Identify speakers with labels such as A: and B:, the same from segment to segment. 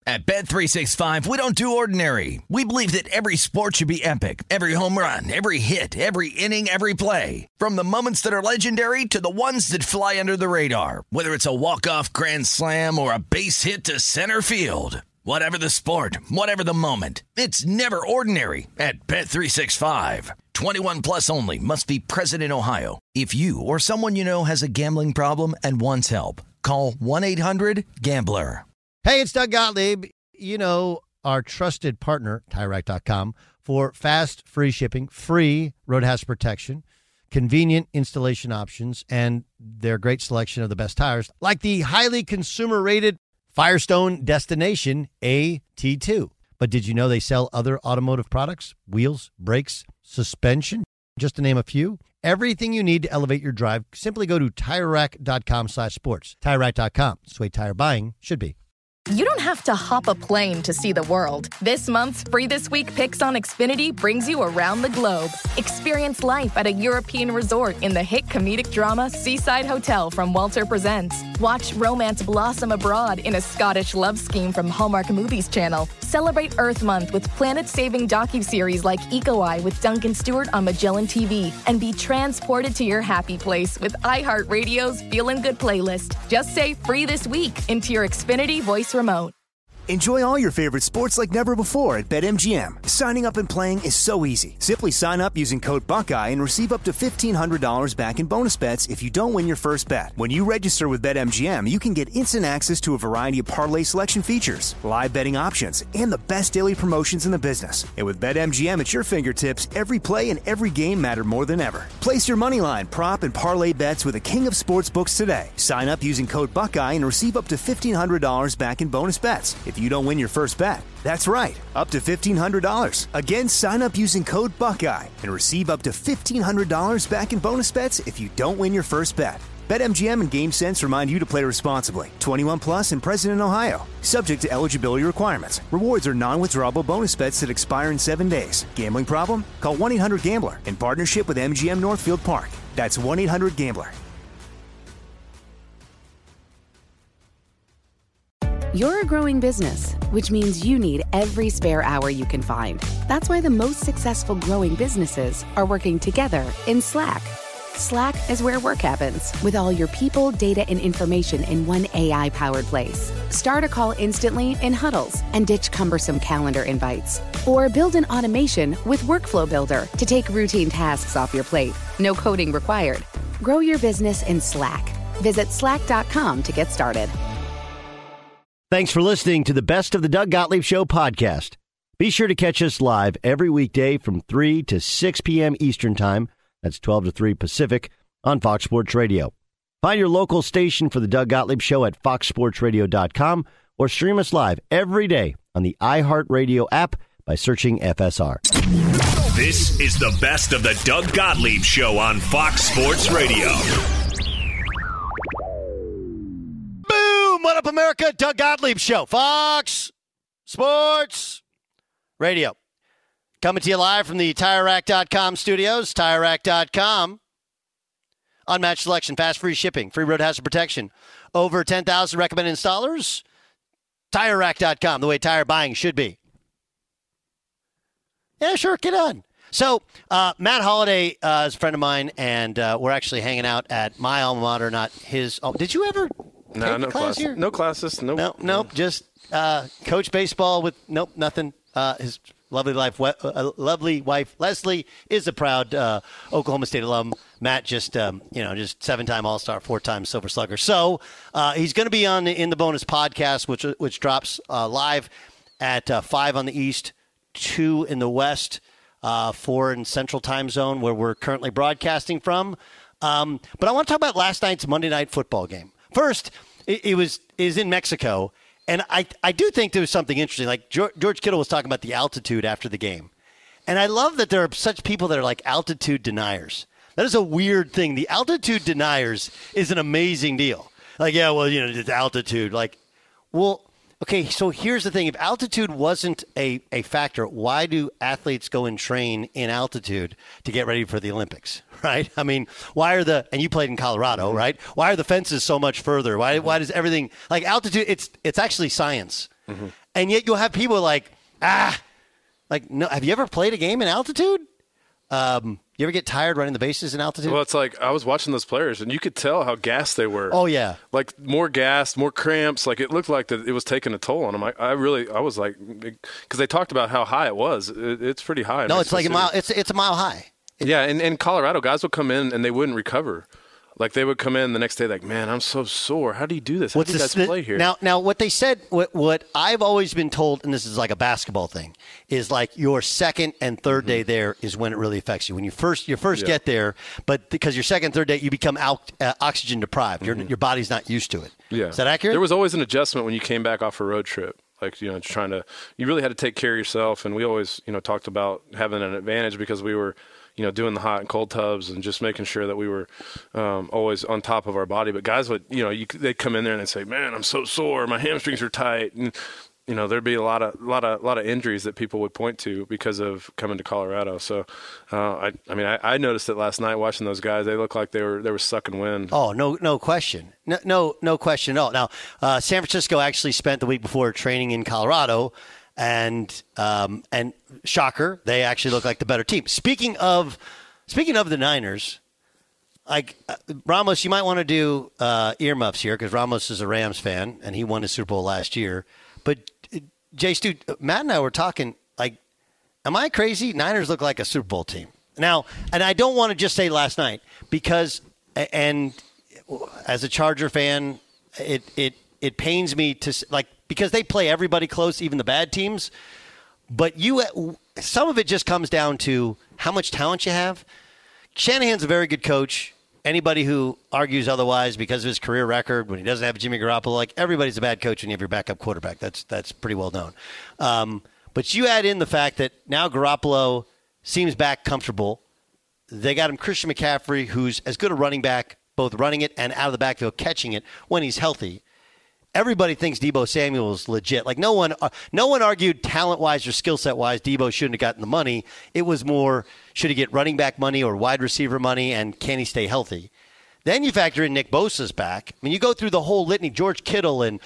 A: At Bet365, we don't do ordinary. We believe that every sport should be epic. Every home run, every hit, every inning, every play. From the moments that are legendary to the ones that fly under the radar. Whether it's a walk-off grand slam or a base hit to center field. Whatever the sport, whatever the moment. It's never ordinary at Bet365. 21 plus only. Must be present in Ohio. If you or someone you know has a gambling problem and wants help, call 1-800-GAMBLER.
B: Hey, it's Doug Gottlieb. You know, our trusted partner, TireRack.com, for fast, free shipping, free road hazard protection, convenient installation options, and their great selection of the best tires, like the highly consumer-rated Firestone Destination AT2. But did you know they sell other automotive products? Wheels, brakes, suspension, just to name a few. Everything you need to elevate your drive. Simply go to TireRack.com/sports. TireRack.com. It's the way tire buying should be.
C: You don't have to hop a plane to see the world. This month's Free This Week Picks on Xfinity brings you around the globe. Experience life at a European resort in the hit comedic drama Seaside Hotel from Walter Presents. Watch romance blossom abroad in a Scottish love scheme from Hallmark Movies Channel. Celebrate Earth Month with planet-saving docuseries like Eco Eye with Duncan Stewart on Magellan TV. And be transported to your happy place with iHeartRadio's Feelin' Good playlist. Just say Free This Week into your Xfinity voice remote.
D: Enjoy all your favorite sports like never before at BetMGM. Signing up and playing is so easy. Simply sign up using code Buckeye and receive up to $1,500 back in bonus bets if you don't win your first bet. When you register with BetMGM, you can get instant access to a variety of parlay selection features, live betting options, and the best daily promotions in the business. And with BetMGM at your fingertips, every play and every game matter more than ever. Place your moneyline, prop, and parlay bets with the king of sportsbooks today. Sign up using code Buckeye and receive up to $1,500 back in bonus bets if you don't win your first bet. That's right, up to $1,500. Again, sign up using code Buckeye and receive up to $1,500 back in bonus bets if you don't win your first bet. BetMGM and GameSense remind you to play responsibly. 21 plus and present in Ohio. Subject to eligibility requirements. Rewards are non-withdrawable bonus bets that expire in 7 days. Gambling problem? Call 1-800-GAMBLER in partnership with MGM Northfield Park. That's 1-800-GAMBLER.
E: You're a growing business, which means you need every spare hour you can find. That's why the most successful growing businesses are working together in Slack. Slack is where work happens, with all your people, data, and information in one AI-powered place. Start a call instantly in huddles and ditch cumbersome calendar invites. Or build an automation with Workflow Builder to take routine tasks off your plate. No coding required. Grow your business in Slack. Visit slack.com to get started.
B: Thanks for listening to the Best of the Doug Gottlieb Show podcast. Be sure to catch us live every weekday from 3 to 6 p.m. Eastern Time. That's 12 to 3 Pacific on Fox Sports Radio. Find your local station for the Doug Gottlieb Show at foxsportsradio.com or stream us live every day on the iHeartRadio app by searching FSR.
F: This is the Best of the Doug Gottlieb Show on Fox Sports Radio.
B: What up, America? Doug Gottlieb Show, Fox Sports Radio. Coming to you live from the TireRack.com studios. TireRack.com. Unmatched selection, fast, free shipping, free road hazard protection. Over 10,000 recommended installers. TireRack.com, the way tire buying should be. Yeah, sure, get on. So, Matt Holliday is a friend of mine, and we're actually hanging out at my alma mater, not his. Oh, did you ever...
G: No
B: class
G: classes. No classes.
B: Nope. Just coach baseball with nothing. His lovely wife Leslie is a proud Oklahoma State alum. Matt just 7-time All-Star, 4-time Silver Slugger. So he's going to be in the bonus podcast, which drops live at 5 on the East, 2 in the West, 4 in Central Time Zone, where we're currently broadcasting from. But I want to talk about last night's Monday Night Football game. First, it was in Mexico, and I do think there was something interesting. Like George Kittle was talking about the altitude after the game. And I love that there are such people that are like altitude deniers. That is a weird thing. The altitude deniers is an amazing deal. Like, yeah, well, it's altitude. Like, well, okay, so here's the thing. If altitude wasn't a factor, why do athletes go and train in altitude to get ready for the Olympics, right? I mean, and you played in Colorado, right? Why are the fences so much further? Why does everything, like altitude, it's actually science. Mm-hmm. And yet you'll have people like no. Have you ever played a game in altitude? You ever get tired running the bases in altitude?
G: Well, it's like I was watching those players, and you could tell how gassed they were.
B: Oh, yeah.
G: Like more gas, more cramps. Like it looked like that it was taking a toll on them. I was like, because they talked about how high it was. It's pretty high.
B: No, it's like a mile. It's a mile high.
G: Yeah, and in Colorado, guys would come in and they wouldn't recover. Like they would come in the next day like, man, I'm so sore. How do you do this? How do you guys play here?
B: Now, what they said, what I've always been told, and this is like a basketball thing, is like your second and third day there is when it really affects you. When you first get there, but because your second, third day, you become oxygen deprived. Your body's not used to it.
G: Yeah.
B: Is that accurate?
G: There was always an adjustment when you came back off a road trip. Like, you really had to take care of yourself. And we always, talked about having an advantage because we were, doing the hot and cold tubs and just making sure that we were always on top of our body. But guys would, they'd come in there and they'd say, man, I'm so sore. My hamstrings are tight. And, there'd be a lot of injuries that people would point to because of coming to Colorado. So, I noticed it last night watching those guys. They looked like they were sucking wind.
B: Oh, no question. No question at all. Now, San Francisco actually spent the week before training in Colorado. And shocker, they actually look like the better team. Speaking of the Niners, like Ramos, you might want to do earmuffs here because Ramos is a Rams fan and he won the Super Bowl last year. But Jay Stu, Matt and I were talking like, am I crazy? Niners look like a Super Bowl team now, and I don't want to just say last night because, and as a Charger fan, it pains me to like. Because they play everybody close, even the bad teams. But some of it just comes down to how much talent you have. Shanahan's a very good coach. Anybody who argues otherwise because of his career record, when he doesn't have Jimmy Garoppolo, like everybody's a bad coach when you have your backup quarterback. That's pretty well known. But you add in the fact that now Garoppolo seems back comfortable. They got him Christian McCaffrey, who's as good a running back, both running it and out of the backfield catching it when he's healthy. Everybody thinks Deebo Samuel is legit. Like no one argued talent-wise or skill set-wise Deebo shouldn't have gotten the money. It was more should he get running back money or wide receiver money, and can he stay healthy? Then you factor in Nick Bosa's back. I mean, you go through the whole litany. George Kittle and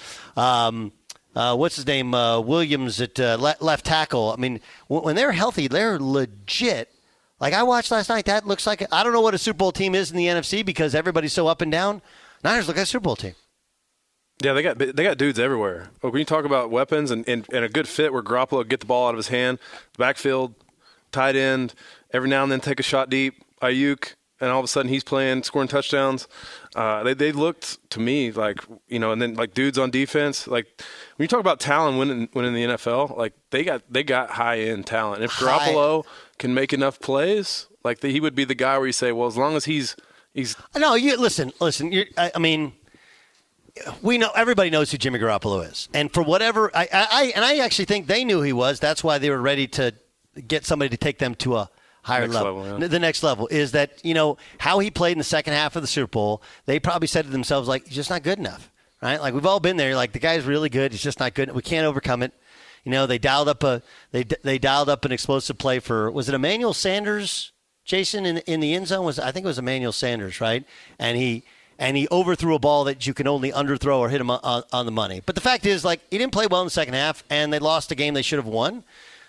B: what's his name, Williams at left tackle. I mean, when they're healthy, they're legit. Like I watched last night, that looks like I don't know what a Super Bowl team is in the NFC because everybody's so up and down. Niners look like a Super Bowl team.
G: Yeah, they got dudes everywhere. When you talk about weapons and a good fit where Garoppolo get the ball out of his hand, backfield, tight end, every now and then take a shot deep, Ayuk, and all of a sudden he's playing, scoring touchdowns. They looked to me like, and then like dudes on defense. Like when you talk about talent winning the NFL, like they got high-end talent. And if Garoppolo can make enough plays, like he would be the guy where you say, well, as long as he's
B: No, you listen. I mean, we know everybody knows who Jimmy Garoppolo is, and for whatever I actually think they knew who he was. That's why they were ready to get somebody to take them to a higher level. The next level is that how he played in the second half of the Super Bowl. They probably said to themselves like, he's just not good enough, right? Like we've all been there. Like the guy's really good, he's just not good. We can't overcome it. They dialed up they dialed up an explosive play for, was it Emmanuel Sanders, Jason, in the end zone? I think it was Emmanuel Sanders, right? And he overthrew a ball that you can only underthrow or hit him on the money. But the fact is, like, he didn't play well in the second half, and they lost a game they should have won.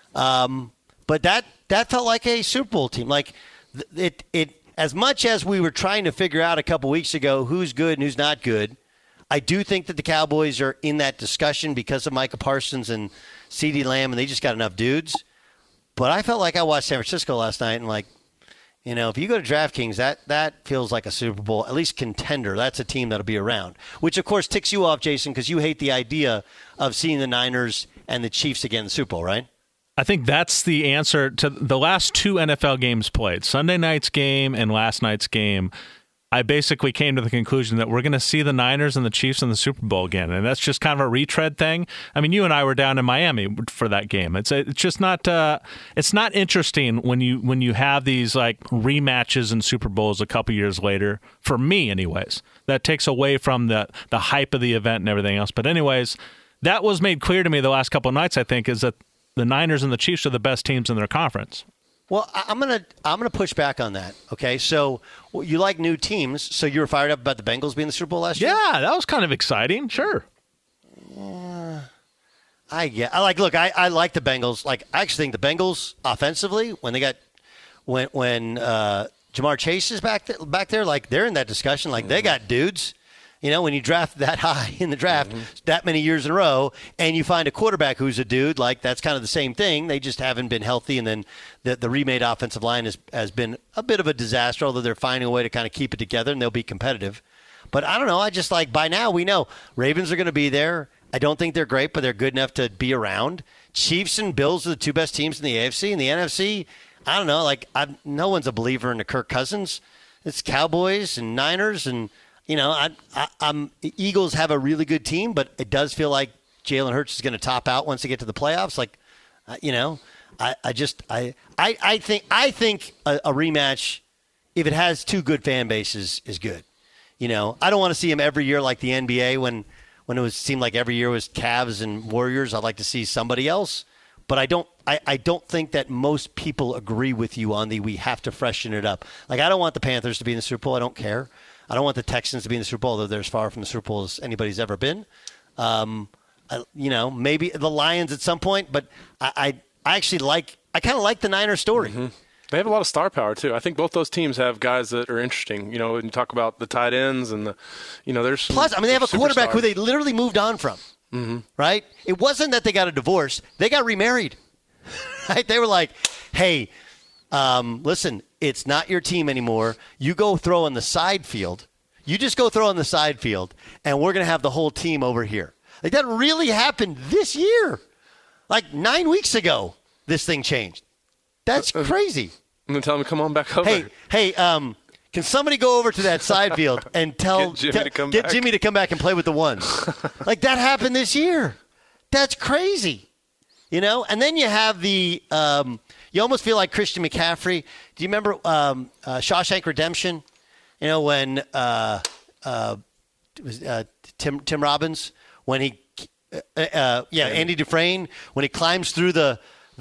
B: But that felt like a Super Bowl team. Like, it as much as we were trying to figure out a couple weeks ago who's good and who's not good, I do think that the Cowboys are in that discussion because of Micah Parsons and CeeDee Lamb, and they just got enough dudes. But I felt like I watched San Francisco last night, and, like, if you go to DraftKings, that feels like a Super Bowl, at least contender. That's a team that'll be around, which, of course, ticks you off, Jason, because you hate the idea of seeing the Niners and the Chiefs again in the Super Bowl, right?
H: I think that's the answer to the last two NFL games played, Sunday night's game and last night's game. I basically came to the conclusion that we're going to see the Niners and the Chiefs in the Super Bowl again, and that's just kind of a retread thing. I mean, you and I were down in Miami for that game. It's just not it's not interesting when you have these like rematches in Super Bowls a couple years later. For me, anyways, that takes away from the hype of the event and everything else. But anyways, that was made clear to me the last couple of nights. I think is that the Niners and the Chiefs are the best teams in their conference.
B: Well, I'm gonna push back on that. Okay, so you like new teams, so you were fired up about the Bengals being the Super Bowl last year?
H: Yeah, that was kind of exciting. Sure.
B: I like the Bengals. Like, I actually think the Bengals offensively, when they got when Jamar Chase is back there, like, they're in that discussion. Like, they got dudes. You know, when you draft that high in the draft that many years in a row, and you find a quarterback who's a dude, like, that's kind of the same thing. They just haven't been healthy, and then the remade offensive line has been a bit of a disaster, although they're finding a way to kind of keep it together, and they'll be competitive. But I don't know. I just, like, by now we know Ravens are going to be there. I don't think they're great, but they're good enough to be around. Chiefs and Bills are the two best teams in the AFC. In the NFC, I don't know. Like, no one's a believer in the Kirk Cousins. It's Cowboys and Niners, and you know, Eagles have a really good team, but it does feel like Jalen Hurts is going to top out once they get to the playoffs. Like, you know, I think a rematch, if it has two good fan bases, is good. You know, I don't want to see him every year like the NBA when it seemed like every year was Cavs and Warriors. I'd like to see somebody else, but I don't think that most people agree with you on we have to freshen it up. Like, I don't want the Panthers to be in the Super Bowl. I don't care. I don't want the Texans to be in the Super Bowl, though they're as far from the Super Bowl as anybody's ever been. You know, maybe the Lions at some point, but I kind of like the Niners story.
G: Mm-hmm. They have a lot of star power, too. I think both those teams have guys that are interesting. You know, when you talk about the tight ends and there's
B: plus, I mean, they have a quarterback who they literally moved on from, right? It wasn't that they got a divorce. They got remarried, right? They were like, hey, listen, it's not your team anymore. You go throw in the side field. You just go throw in the side field, and we're going to have the whole team over here. Like, that really happened this year. Like, 9 weeks ago, this thing changed. That's crazy.
G: And then tell him to come on back over.
B: Hey, can somebody go over to that side field and get Jimmy to come back and play with the ones? Like, that happened this year. That's crazy. You know? And then you have the you almost feel like Christian McCaffrey. Do you remember Shawshank Redemption? You know, when it was Tim Robbins, when he Andy Dufresne, when he climbs through the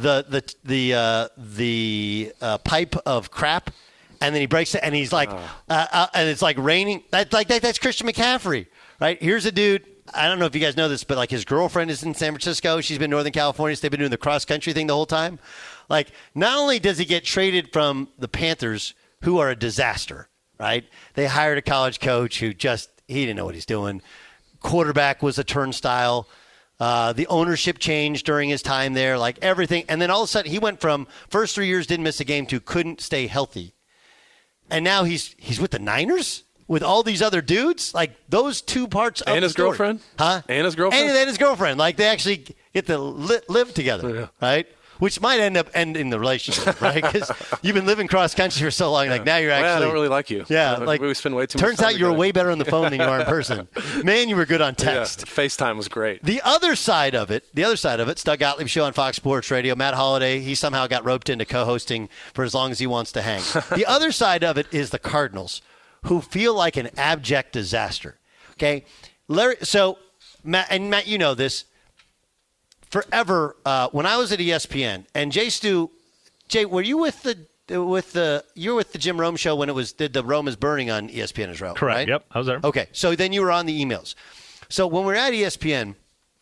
B: pipe of crap, and then he breaks it, and he's like, and it's like raining. That's Christian McCaffrey, right? Here's a dude. I don't know if you guys know this, but like, his girlfriend is in San Francisco. She's been in Northern California. So they've been doing the cross country thing the whole time. Like, not only does he get traded from the Panthers, who are a disaster, right? They hired a college coach who he didn't know what he's doing. Quarterback was a turnstile. The ownership changed during his time there, like everything. And then all of a sudden, he went from first 3 years, didn't miss a game, to couldn't stay healthy. And now he's with the Niners with all these other dudes. Like, those two parts of
G: and his
B: story.
G: Girlfriend?
B: Huh?
G: And his girlfriend?
B: And his girlfriend. Like, they actually get to live together, right? Which might end up ending the relationship, right? Because you've been living cross country for so long. Like, now you're actually.
G: I don't really like you.
B: Yeah, like,
G: we spend way too much time
B: turns out you're
G: together.
B: way better on the phone than you are in person. Man, you were good on text.
G: Yeah, FaceTime was great.
B: The other side of it, it's Doug Gottlieb Show on Fox Sports Radio. Matt Holliday, he somehow got roped into co-hosting for as long as he wants to hang. The other side of it is the Cardinals, who feel like an abject disaster. Okay, so Matt, you know this. Forever, when I was at ESPN, and Jay, were you with the Jim Rome show when the Rome is Burning on ESPN as well?
H: Correct.
B: Right?
H: Yep, I was there.
B: Okay, so then you were on the emails. So when we were at ESPN,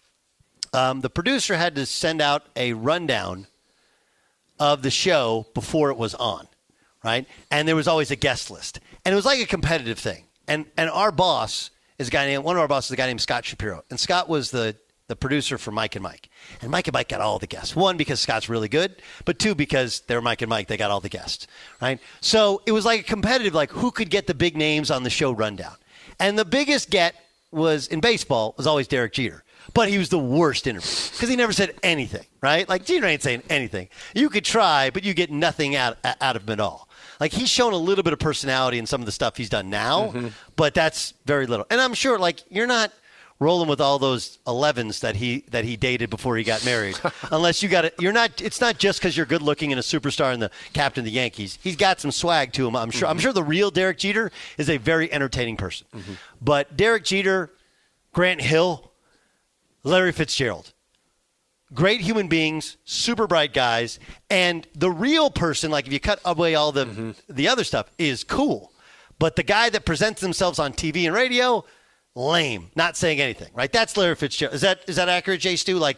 B: the producer had to send out a rundown of the show before it was on, right? And there was always a guest list, and it was like a competitive thing. And our boss is one of our bosses is a guy named Scott Shapiro, and Scott was the producer for Mike and Mike. And Mike got all the guests. One, because Scott's really good, but two, because they're Mike and Mike, they got all the guests, right? So it was like a competitive, like, who could get the big names on the show rundown. And the biggest get was always Derek Jeter. But he was the worst interview because he never said anything, right? Like, Jeter ain't saying anything. You could try, but you get nothing out of him at all. Like, he's shown a little bit of personality in some of the stuff he's done now, but that's very little. And I'm sure, like, you're not rolling with all those 11s that he dated before he got married, unless you got it. You're not. It's not just because you're good looking and a superstar and the captain of the Yankees. He's got some swag to him. I'm sure. I'm sure the real Derek Jeter is a very entertaining person. But Derek Jeter, Grant Hill, Larry Fitzgerald, great human beings, super bright guys, and the real person, like, if you cut away all the other stuff, is cool. But the guy that presents themselves on TV and radio, lame, not saying anything, right? That's Larry Fitzgerald. Is that accurate, Jay Stu? Like,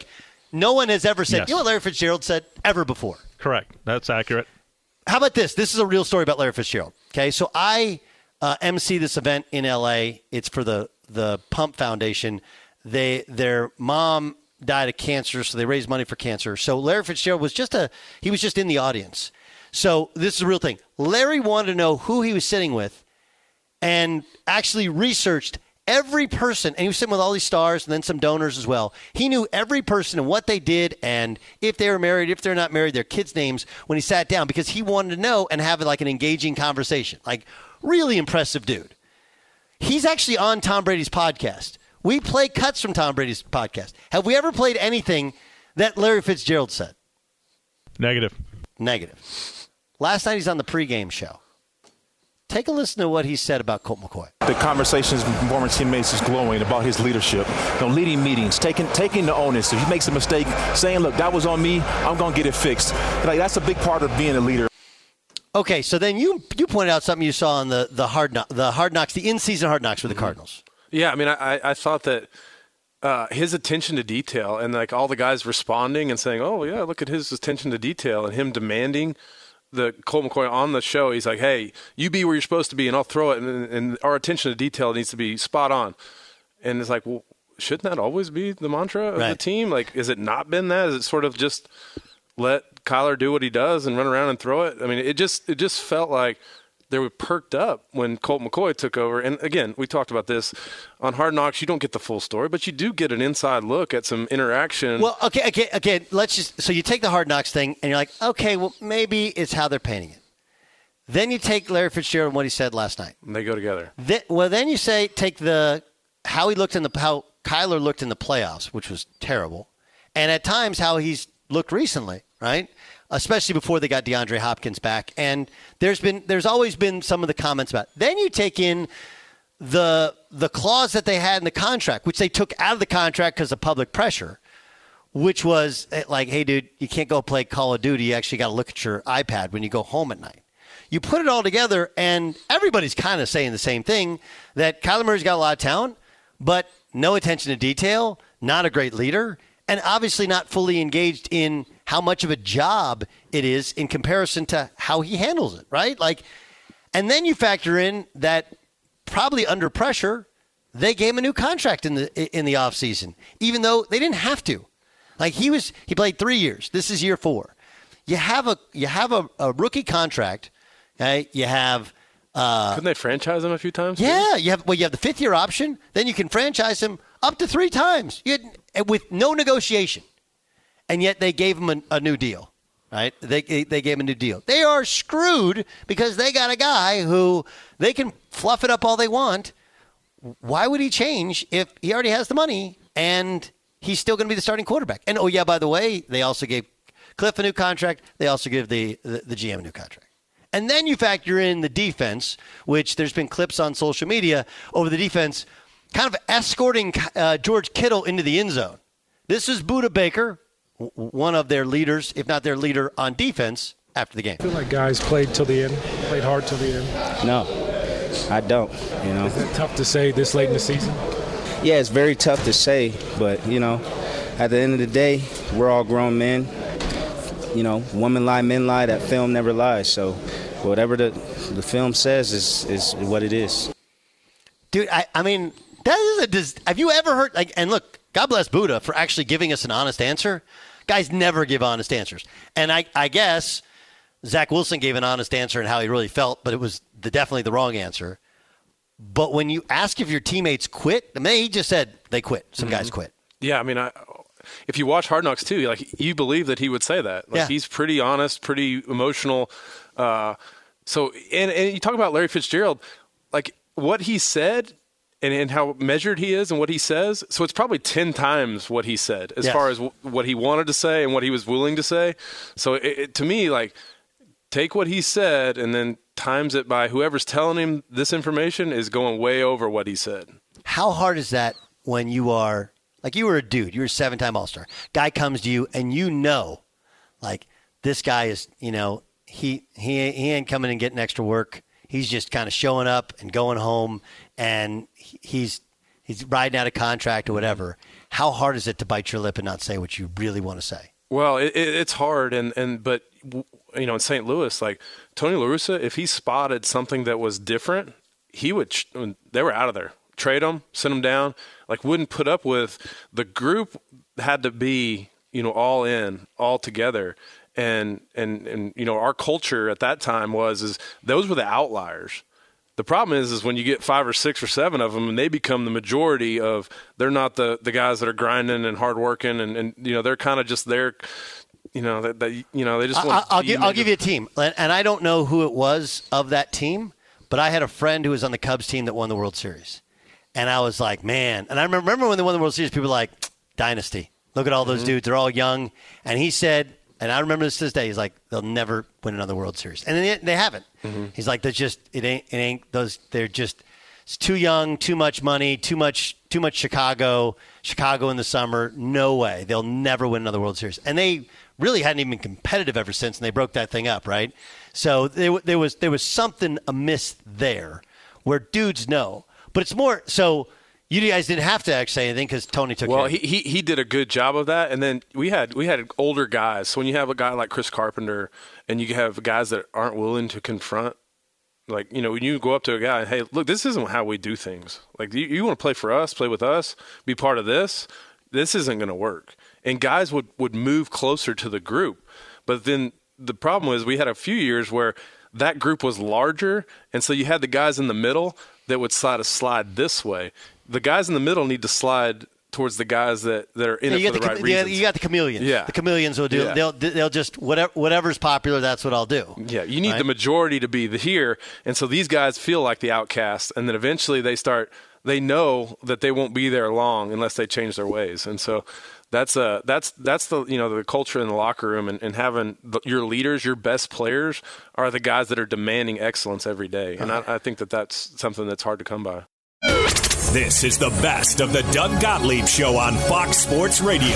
B: No one has ever said,
H: Yes.
B: you know what Larry Fitzgerald said ever before.
H: Correct. That's accurate.
B: How about this? This is a real story about Larry Fitzgerald. Okay, so I MC this event in L.A. It's for the Pump Foundation. Their mom died of cancer, so they raised money for cancer. So Larry Fitzgerald was just in the audience. So this is a real thing. Larry wanted to know who he was sitting with and actually researched every person. And he was sitting with all these stars and then some donors as well. He knew every person and what they did and if they were married, if they're not married, their kids' names when he sat down because he wanted to know and have like an engaging conversation. Like, really impressive dude. He's actually on Tom Brady's podcast. We play cuts from Tom Brady's podcast. Have we ever played anything that Larry Fitzgerald said?
H: Negative.
B: Last night he's on the pregame show. Take a listen to what he said about Colt McCoy.
I: The conversations with former teammates is glowing about his leadership. Leading meetings, taking the onus. If he makes a mistake, saying, look, that was on me, I'm going to get it fixed. Like, that's a big part of being a leader.
B: Okay, so then you pointed out something you saw on the Hard Knocks, the in-season Hard Knocks with the Cardinals.
G: Yeah, I mean, I thought that his attention to detail and like all the guys responding and saying, oh, yeah, look at his attention to detail and him demanding the Colt McCoy on the show. He's like, hey, you be where you're supposed to be and I'll throw it. And our attention to detail needs to be spot on. And it's like, well, shouldn't that always be the mantra of the team? Like, has it not been that? Is it sort of just let Kyler do what he does and run around and throw it? I mean, it just felt like they were perked up when Colt McCoy took over. And again, we talked about this on Hard Knocks. You don't get the full story, but you do get an inside look at some interaction.
B: Well, okay, so you take the Hard Knocks thing and you're like, okay, well, maybe it's how they're painting it. Then you take Larry Fitzgerald and what he said last night.
G: And they go together.
B: Then you say take how Kyler looked in the playoffs, which was terrible, and at times how he's looked recently, right? Especially before they got DeAndre Hopkins back. And there's always been some of the comments about it. Then you take in the clause that they had in the contract, which they took out of the contract because of public pressure, which was like, hey, dude, you can't go play Call of Duty. You actually got to look at your iPad when you go home at night. You put it all together, and everybody's kind of saying the same thing, that Kyler Murray's got a lot of talent, but no attention to detail, not a great leader, and obviously not fully engaged in how much of a job it is in comparison to how he handles it, right? Like, and then you factor in that probably under pressure, they gave him a new contract in the offseason, even though they didn't have to. Like he played 3 years. This is year 4. You have a rookie contract. Okay, you have.
G: Couldn't they franchise him a few times?
B: Yeah, you have the 5th-year option. Then you can franchise him up to 3 times with no negotiation. And yet they gave him a new deal, right? They gave him a new deal. They are screwed because they got a guy who they can fluff it up all they want. Why would he change if he already has the money and he's still going to be the starting quarterback? And, oh, yeah, by the way, they also gave Cliff a new contract. They also give the GM a new contract. And then you factor in the defense, which there's been clips on social media over the defense kind of escorting George Kittle into the end zone. This is Budda Baker, one of their leaders, if not their leader on defense after the game.
J: I feel like guys played till the end, played hard till the end.
K: No, I don't,
J: Is it tough to say this late in the season?
K: Yeah, it's very tough to say, but, at the end of the day, we're all grown men. Women lie, men lie, that film never lies. So whatever the film says is what it is.
B: Dude, I mean, that is have you ever heard, and look, God bless Budda for actually giving us an honest answer. Guys never give honest answers. And I guess Zach Wilson gave an honest answer and how he really felt, but it was definitely the wrong answer. But when you ask if your teammates quit, he just said they quit. Some guys quit.
G: Yeah, I mean, if you watch Hard Knocks too, you believe that he would say that. He's pretty honest, pretty emotional. So you talk about Larry Fitzgerald, what he said and how measured he is and what he says. So it's probably 10 times what he said as far as what he wanted to say and what he was willing to say. So to me, take what he said and then times it by whoever's telling him this information is going way over what he said.
B: How hard is that when you are, you were a dude, you were a 7-time All-Star. Guy comes to you and this guy is, he ain't coming and getting extra work. He's just kind of showing up and going home, and he's riding out a contract or whatever. how hard is it to bite your lip and not say what you really want to say?
G: Well, it's hard, but in St. Louis, like Tony La Russa, if he spotted something that was different, he would. They were out of there. Trade them, send them down. Like, wouldn't put up with. The group had to be all in, all together, and our culture at that time is those were the outliers. The problem is when you get 5 or 6 or 7 of them and they become the majority of, they're not the guys that are grinding and hard working and they're kind of just there, they just want.
B: I'll give you a team, and I don't know who it was of that team, but I had a friend who was on the Cubs team that won the World Series, and I was like, man, and I remember when they won the World Series, people were like, dynasty. Look at all those dudes; they're all young, and he said. And I remember this to this day. He's like, they'll never win another World Series, and they haven't. He's like, it ain't those. They're just it's too young, too much money, too much Chicago in the summer. No way, they'll never win another World Series. And they really hadn't even been competitive ever since, and they broke that thing up, right? So there was something amiss there, where dudes know, but it's more so. You guys didn't have to actually say anything because Tony took care of it.
G: He did a good job of that. And then we had older guys. So when you have a guy like Chris Carpenter and you have guys that aren't willing to confront, like, when you go up to a guy, hey, look, this isn't how we do things. Like, you want to play for us, play with us, be part of this isn't going to work. And guys would move closer to the group. But then the problem was we had a few years where that group was larger. And so you had the guys in the middle that would slide this way. The guys in the middle need to slide towards the guys that are in it for the right reasons.
B: You got the chameleons.
G: Yeah.
B: The chameleons will do. Yeah. They'll just whatever's popular. That's what I'll do.
G: Yeah. You need the majority to be here, and so these guys feel like the outcast, and then eventually they know that they won't be there long unless they change their ways, and so. That's the the culture in the locker room and having your leaders, your best players are the guys that are demanding excellence every day, and I think that's something that's hard to come by.
F: This is the best of the Doug Gottlieb Show on Fox Sports Radio.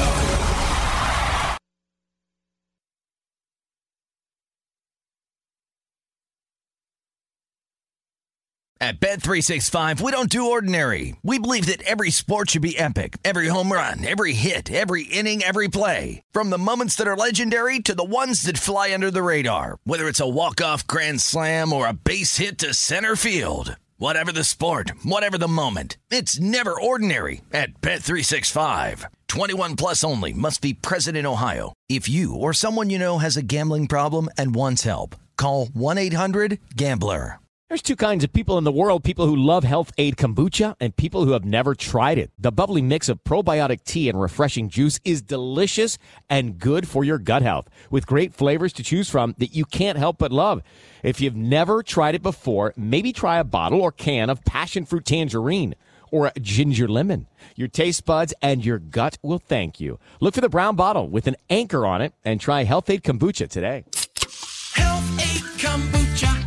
A: At Bet365, we don't do ordinary. We believe that every sport should be epic. Every home run, every hit, every inning, every play. From the moments that are legendary to the ones that fly under the radar. Whether it's a walk-off grand slam or a base hit to center field. Whatever the sport, whatever the moment. It's never ordinary at Bet365. 21 plus only. Must be present in Ohio. If you or someone you know has a gambling problem and wants help, call 1-800-GAMBLER.
L: There's two kinds of people in the world, people who love Health Aid Kombucha and people who have never tried it. The bubbly mix of probiotic tea and refreshing juice is delicious and good for your gut health, with great flavors to choose from that you can't help but love. If you've never tried it before, maybe try a bottle or can of passion fruit tangerine or a ginger lemon. Your taste buds and your gut will thank you. Look for the brown bottle with an anchor on it and try Health Aid Kombucha today.
M: Health Aid Kombucha.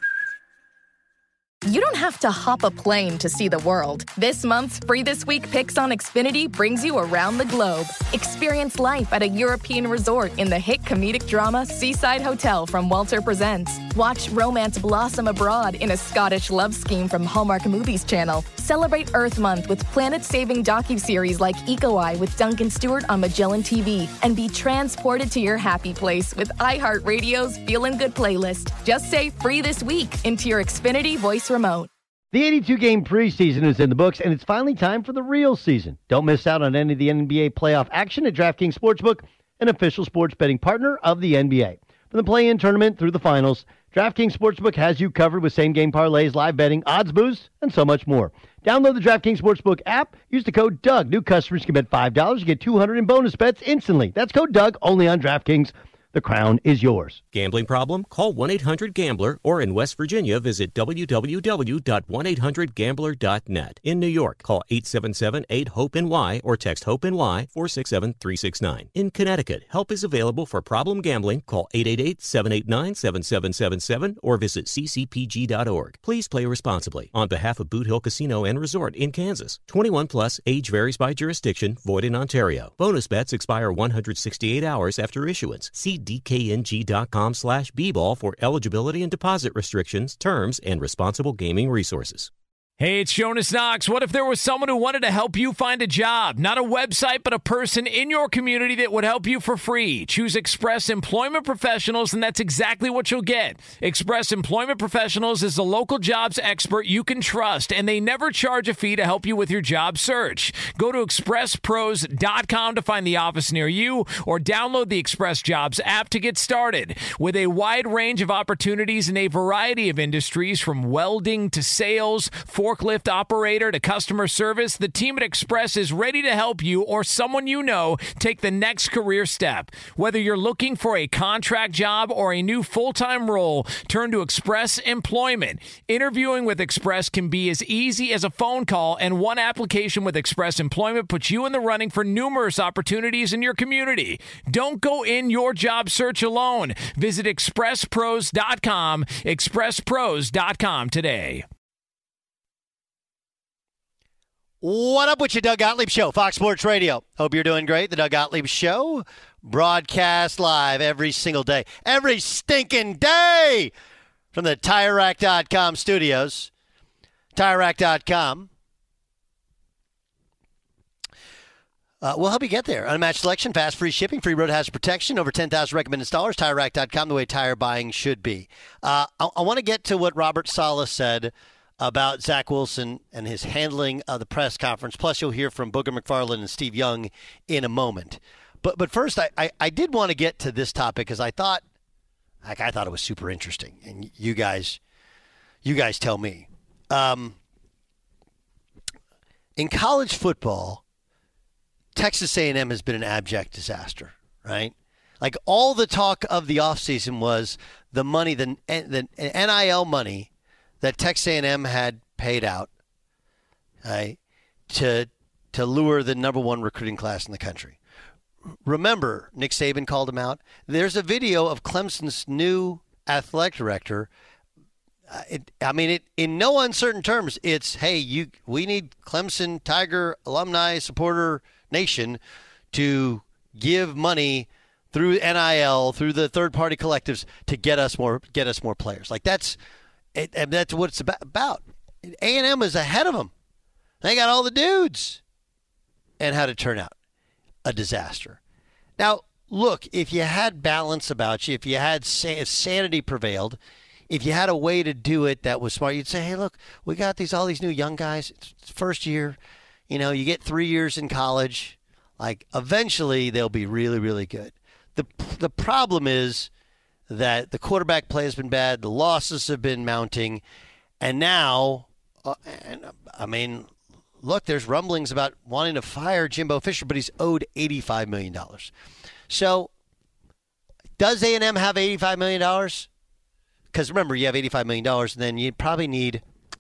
C: You don't have to hop a plane to see the world. This month's Free This Week Picks on Xfinity brings you around the globe. Experience life at a European resort in the hit comedic drama Seaside Hotel from Walter Presents. Watch romance blossom abroad in a Scottish love scheme from Hallmark Movies Channel. Celebrate Earth Month with planet-saving docuseries like Eco Eye with Duncan Stewart on Magellan TV. And be transported to your happy place with iHeartRadio's Feelin' Good playlist. Just say Free This Week into your Xfinity voice remote.
B: The 82-game preseason is in the books, and it's finally time for the real season. Don't miss out on any of the NBA playoff action at DraftKings Sportsbook, an official sports betting partner of the NBA. From the play-in tournament through the finals, DraftKings Sportsbook has you covered with same-game parlays, live betting, odds boosts, and so much more. Download the DraftKings Sportsbook app. Use the code DOUG. New customers can bet $5 to get $200 in bonus bets instantly. That's code DOUG only on DraftKings. The crown is yours.
N: Gambling problem? Call 1-800-GAMBLER or in West Virginia, visit www.1800gambler.net. In New York, call 877-8-HOPE-NY or text HOPE-NY 467-369. In Connecticut, help is available for problem gambling. Call 888-789-7777 or visit ccpg.org. Please play responsibly. On behalf of Boot Hill Casino and Resort in Kansas. 21 plus, age varies by jurisdiction, void in Ontario. Bonus bets expire 168 hours after issuance. See DKNG.com/bball for eligibility and deposit restrictions, terms, and responsible gaming resources.
O: Hey, it's Jonas Knox. What if there was someone who wanted to help you find a job? Not a website, but a person in your community that would help you for free. Choose Express Employment Professionals, and that's exactly what you'll get. Express Employment Professionals is the local jobs expert you can trust, and they never charge a fee to help you with your job search. Go to expresspros.com to find the office near you, or download the Express Jobs app to get started. With a wide range of opportunities in a variety of industries, from welding to sales, forklift operator to customer service, the team at Express is ready to help you or someone you know take the next career step. Whether you're looking for a contract job or a new full-time role, turn to Express Employment. Interviewing with Express can be as easy as a phone call, and one application with Express Employment puts you in the running for numerous opportunities in your community. Don't go in your job search alone. Visit expresspros.com, expresspros.com today.
B: What up with you, Doug Gottlieb Show, Fox Sports Radio. Hope you're doing great. The Doug Gottlieb Show, broadcast live every single day. Every stinking day from the TireRack.com studios. TireRack.com. We'll help you get there. Unmatched selection, fast, free shipping, free road hazard protection, over 10,000 recommended installers. TireRack.com, the way tire buying should be. I want to get to what Robert Saleh said about Zach Wilson and his handling of the press conference. Plus, you'll hear from Booger McFarland and Steve Young in a moment. But first, I did want to get to this topic because I thought it was super interesting. And you guys tell me. In college football, Texas A&M has been an abject disaster, right? Like, all the talk of the offseason was the money, the NIL money that Texas A&M had paid out to lure the number one recruiting class in the country. Remember, Nick Saban called him out. There's a video of Clemson's new athletic director. In no uncertain terms, it's, hey, we need Clemson Tiger alumni supporter nation to give money through NIL, through the third-party collectives, to get us more players. Like, that's what it's about. A&M is ahead of them. They got all the dudes. And how did it turn out? A disaster. Now, look, if you had balance about you, if you had if sanity prevailed, if you had a way to do it that was smart, you'd say, hey, look, we got all these new young guys. It's first year. You get 3 years in college. Like, eventually they'll be really, really good. The problem is that the quarterback play has been bad, the losses have been mounting, and now, look, there's rumblings about wanting to fire Jimbo Fisher, but he's owed $85 million. So, does A&M have $85 million? Because remember, you have $85 million, and then you probably need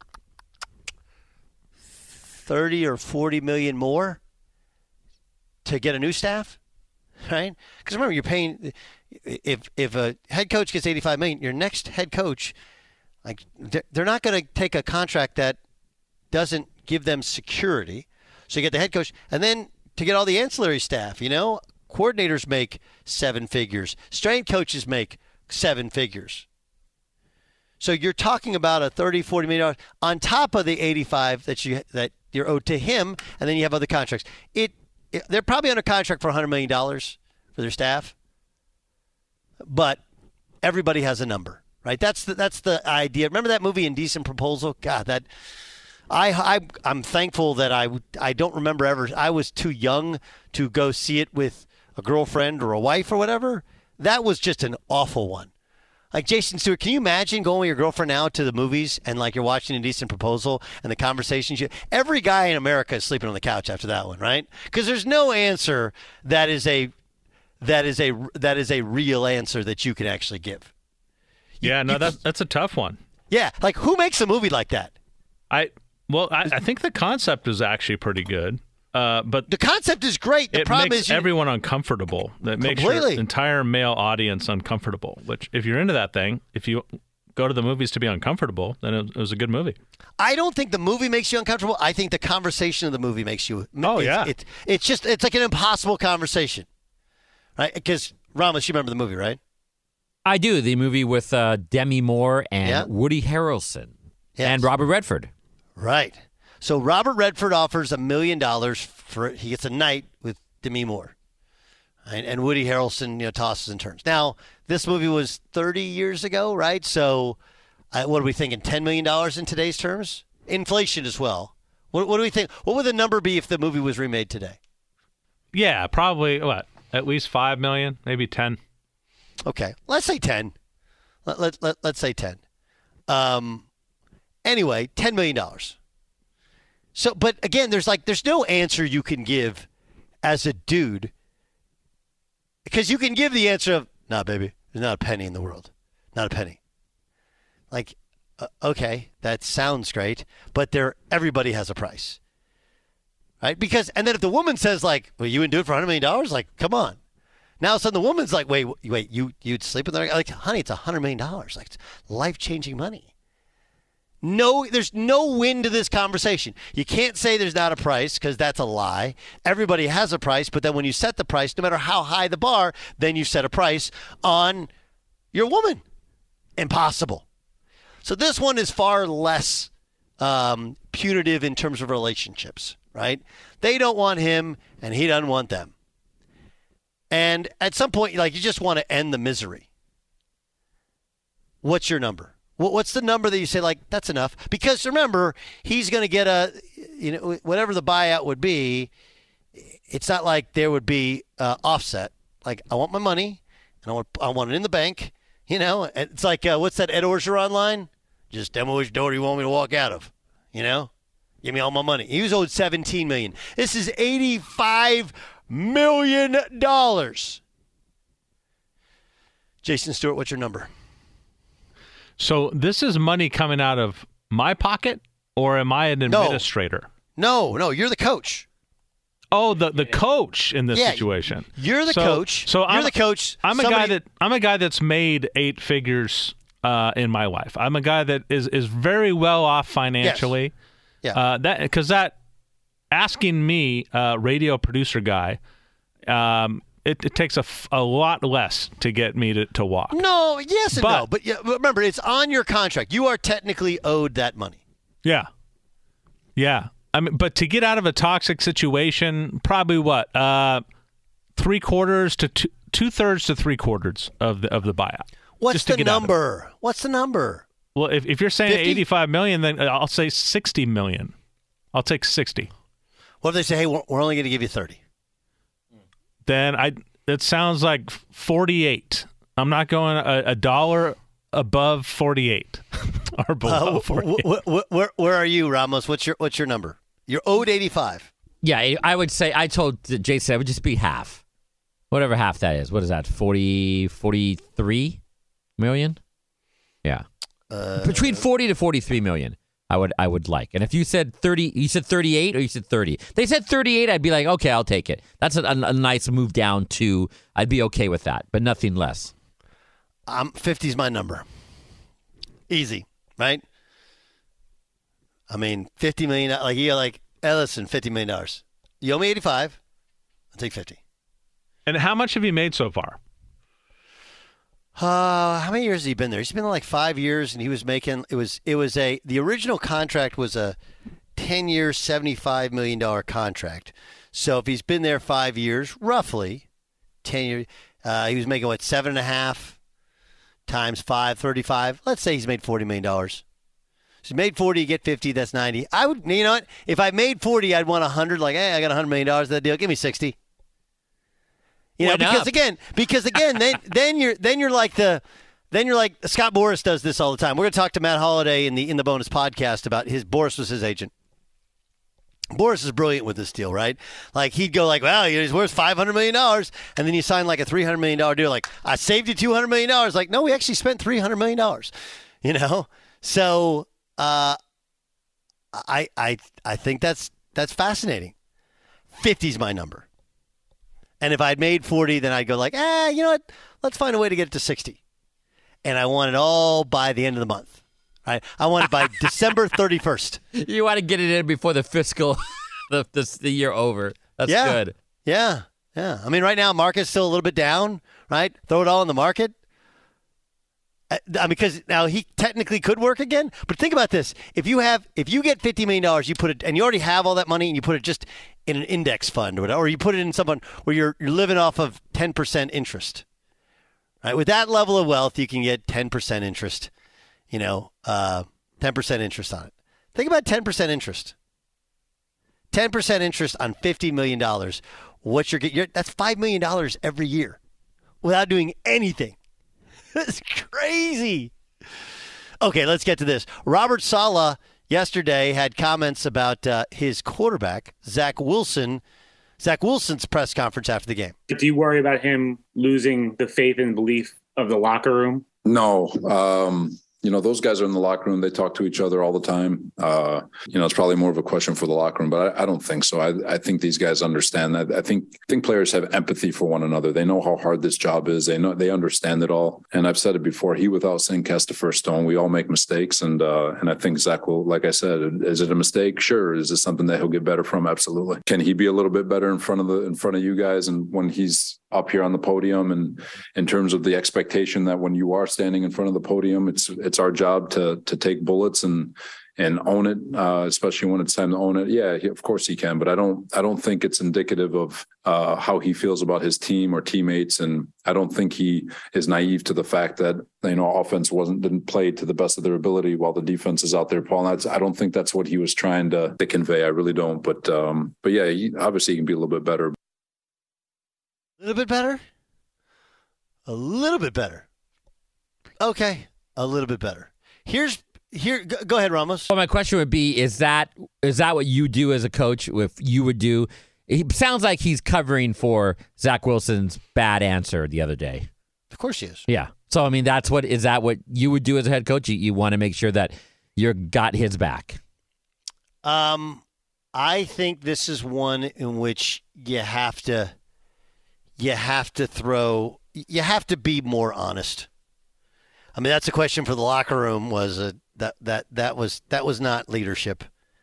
B: $30 or $40 million more to get a new staff, right? Because remember, you're paying. If a head coach gets $85 million, your next head coach, like, they're not going to take a contract that doesn't give them security. So you get the head coach, and then to get all the ancillary staff, coordinators make 7 figures, strength coaches make 7 figures. So you're talking about a $30-40 million on top of the $85 that you're owed to him, and then you have other contracts. They're probably under contract for $100 million for their staff. But everybody has a number, right? That's the idea. Remember that movie Indecent Proposal? God, that I'm thankful that I don't remember ever. I was too young to go see it with a girlfriend or a wife or whatever. That was just an awful one. Like, Jason Stewart, can you imagine going with your girlfriend now to the movies and, like, you're watching Indecent Proposal and the conversations every guy in America is sleeping on the couch after that one, right? Because there's no answer that is a real answer that you can actually give.
H: That's a tough one.
B: Yeah, like, who makes a movie like that?
H: I think the concept is actually pretty good. But
B: the concept is great. The problem
H: makes everyone uncomfortable. That makes your entire male audience uncomfortable. Which, if you're into that thing, if you go to the movies to be uncomfortable, then it was a good movie.
B: I don't think the movie makes you uncomfortable. I think the conversation of the movie makes you. It's like an impossible conversation, right? Because Ramos, you remember the movie, right?
P: I do. The movie with Demi Moore and Woody Harrelson and Robert Redford.
B: Right. So Robert Redford offers $1 million he gets a night with Demi Moore. And Woody Harrelson, tosses and turns. Now, this movie was 30 years ago, right? So, what are we thinking? $10 million in today's terms? Inflation as well. What do we think? What would the number be if the movie was remade today?
H: Yeah, probably at least $5 million, maybe 10.
B: Okay, let's say 10. Let's say 10. Anyway, $10 million. So, but again, there's no answer you can give as a dude. Because you can give the answer of, nah, baby, there's not a penny in the world. Not a penny. Okay, that sounds great, but everybody has a price. Right? And then if the woman says, well, you wouldn't do it for $100 million? Come on. Now, all of a sudden, the woman's like, wait, you'd sleep with her? Honey, it's $100 million. It's life-changing money. No, there's no win to this conversation. You can't say there's not a price because that's a lie. Everybody has a price, but then when you set the price, no matter how high the bar, then you set a price on your woman. Impossible. So this one is far less punitive in terms of relationships, right? They don't want him, and he doesn't want them. And at some point, you just want to end the misery. What's your number? What's the number that you say, that's enough? Because remember, he's going to get whatever the buyout would be. It's not like there would be offset. I want my money, and I want it in the bank. It's like, what's that Ed Orgeron line? Just tell me which door you want me to walk out of. Give me all my money. He was owed $17 million. This is $85 million. Jason Stewart, what's your number?
H: So this is money coming out of my pocket, or am I an administrator?
B: No, you're the coach.
H: Oh, the coach in this situation.
B: You're the coach.
H: So
B: you're the coach.
H: I'm a guy that's made 8 figures in my life. I'm a guy that is very well off financially.
B: Yes. Yeah.
H: Because asking me, radio producer guy, it takes a lot less to get me to walk.
B: No, yes and no. But remember, it's on your contract. You are technically owed that money.
H: Yeah. Yeah. I mean, but to get out of a toxic situation, probably what? 3/4 to 2/3 to 3/4 of the buyout.
B: What's the number? What's the number?
H: Well, if you're saying
B: 50?
H: 85 million, then I'll say 60 million. I'll take 60.
B: What if they say, hey, we're only going to give you 30?
H: Then it sounds like 48. I'm not going a dollar above 48 or below 48.
B: Where are you, Ramos? What's your number? You're owed 85.
P: Yeah, I would say, I told Jason it would just be half. Whatever half that is. What is that? 43 million? Yeah. Between 40 to 43 million. I would like. And if you said 30, you said 38 or you said 30. They said 38, I'd be like, okay, I'll take it. That's a nice move down to, I'd be okay with that, but nothing less.
B: 50's my number. Easy, right? I mean, $50 million, hey, listen, $50 million. You owe me 85, I'll take 50.
H: And how much have you made so far?
B: How many years has he been there? He's been there 5 years, and he was making the original contract was a 10-year, $75 million contract. So if he's been there 5 years, roughly 10 years, he was making 7.5 times 5, 35. Let's say he's made $40 million. So he made 40, you get 50, that's 90. I would, you know what? If I made 40, I'd want 100. Hey, I got $100 million of that deal. Give me 60. Because again, then you're like Scott Boras does this all the time. We're going to talk to Matt Holliday in the bonus podcast about Boras was his agent. Boras is brilliant with this deal, right? He'd go well, he's worth $500 million, and then you sign a $300 million deal. I saved you $200 million. No, we actually spent $300 million. So I think that's fascinating. 50's my number. And if I'd made 40, then I'd go you know what? Let's find a way to get it to 60. And I want it all by the end of the month. Right? I want it by December 31st.
P: You want to get it in before the fiscal, the year over. That's good.
B: Yeah. I mean, right now, market's still a little bit down, right? Throw it all in the market. Because now he technically could work again. But think about this: if you get $50 million, you put it, and you already have all that money, and you put it just in an index fund or whatever, or you put it in someone where you're living off of 10% interest. Right? With that level of wealth, you can get 10% interest. 10% interest on it. Think about 10% interest. 10% interest on $50 million. What you're getting? That's $5 million every year without doing anything. That's crazy. Okay, let's get to this. Robert Saleh yesterday had comments about his quarterback, Zach Wilson. Zach Wilson's press conference after the game.
Q: Do you worry about him losing the faith and belief of the locker room?
R: No. Those guys are in the locker room. They talk to each other all the time. It's probably more of a question for the locker room, but I don't think so. I think these guys understand that. I think players have empathy for one another. They know how hard this job is. They understand it all. And I've said it before, he without sin cast the first stone. We all make mistakes. And I think Zach will, like I said, is it a mistake? Sure. Is this something that he'll get better from? Absolutely. Can he be a little bit better in front of you guys? And when he's up here on the podium, and in terms of the expectation that when you are standing in front of the podium, it's our job to take bullets and own it, especially when it's time to own it. Yeah, of course he can, but I don't think it's indicative of how he feels about his team or teammates, and I don't think he is naive to the fact that offense didn't play to the best of their ability while the defense is out there, Paul. I don't think that's what he was trying to convey. I really don't. But yeah, obviously he can be a little bit better.
B: A little bit better? A little bit better. Okay, a little bit better. Go ahead, Ramos.
P: Well, my question would be, is that what you do as a coach? If you would do, it sounds like he's covering for Zach Wilson's bad answer the other day.
B: Of course he is.
P: Yeah. So, is that what you would do as a head coach? You want to make sure that you got his back.
B: I think this is one in which you have to be more honest. That's a question for the locker room. That was not leadership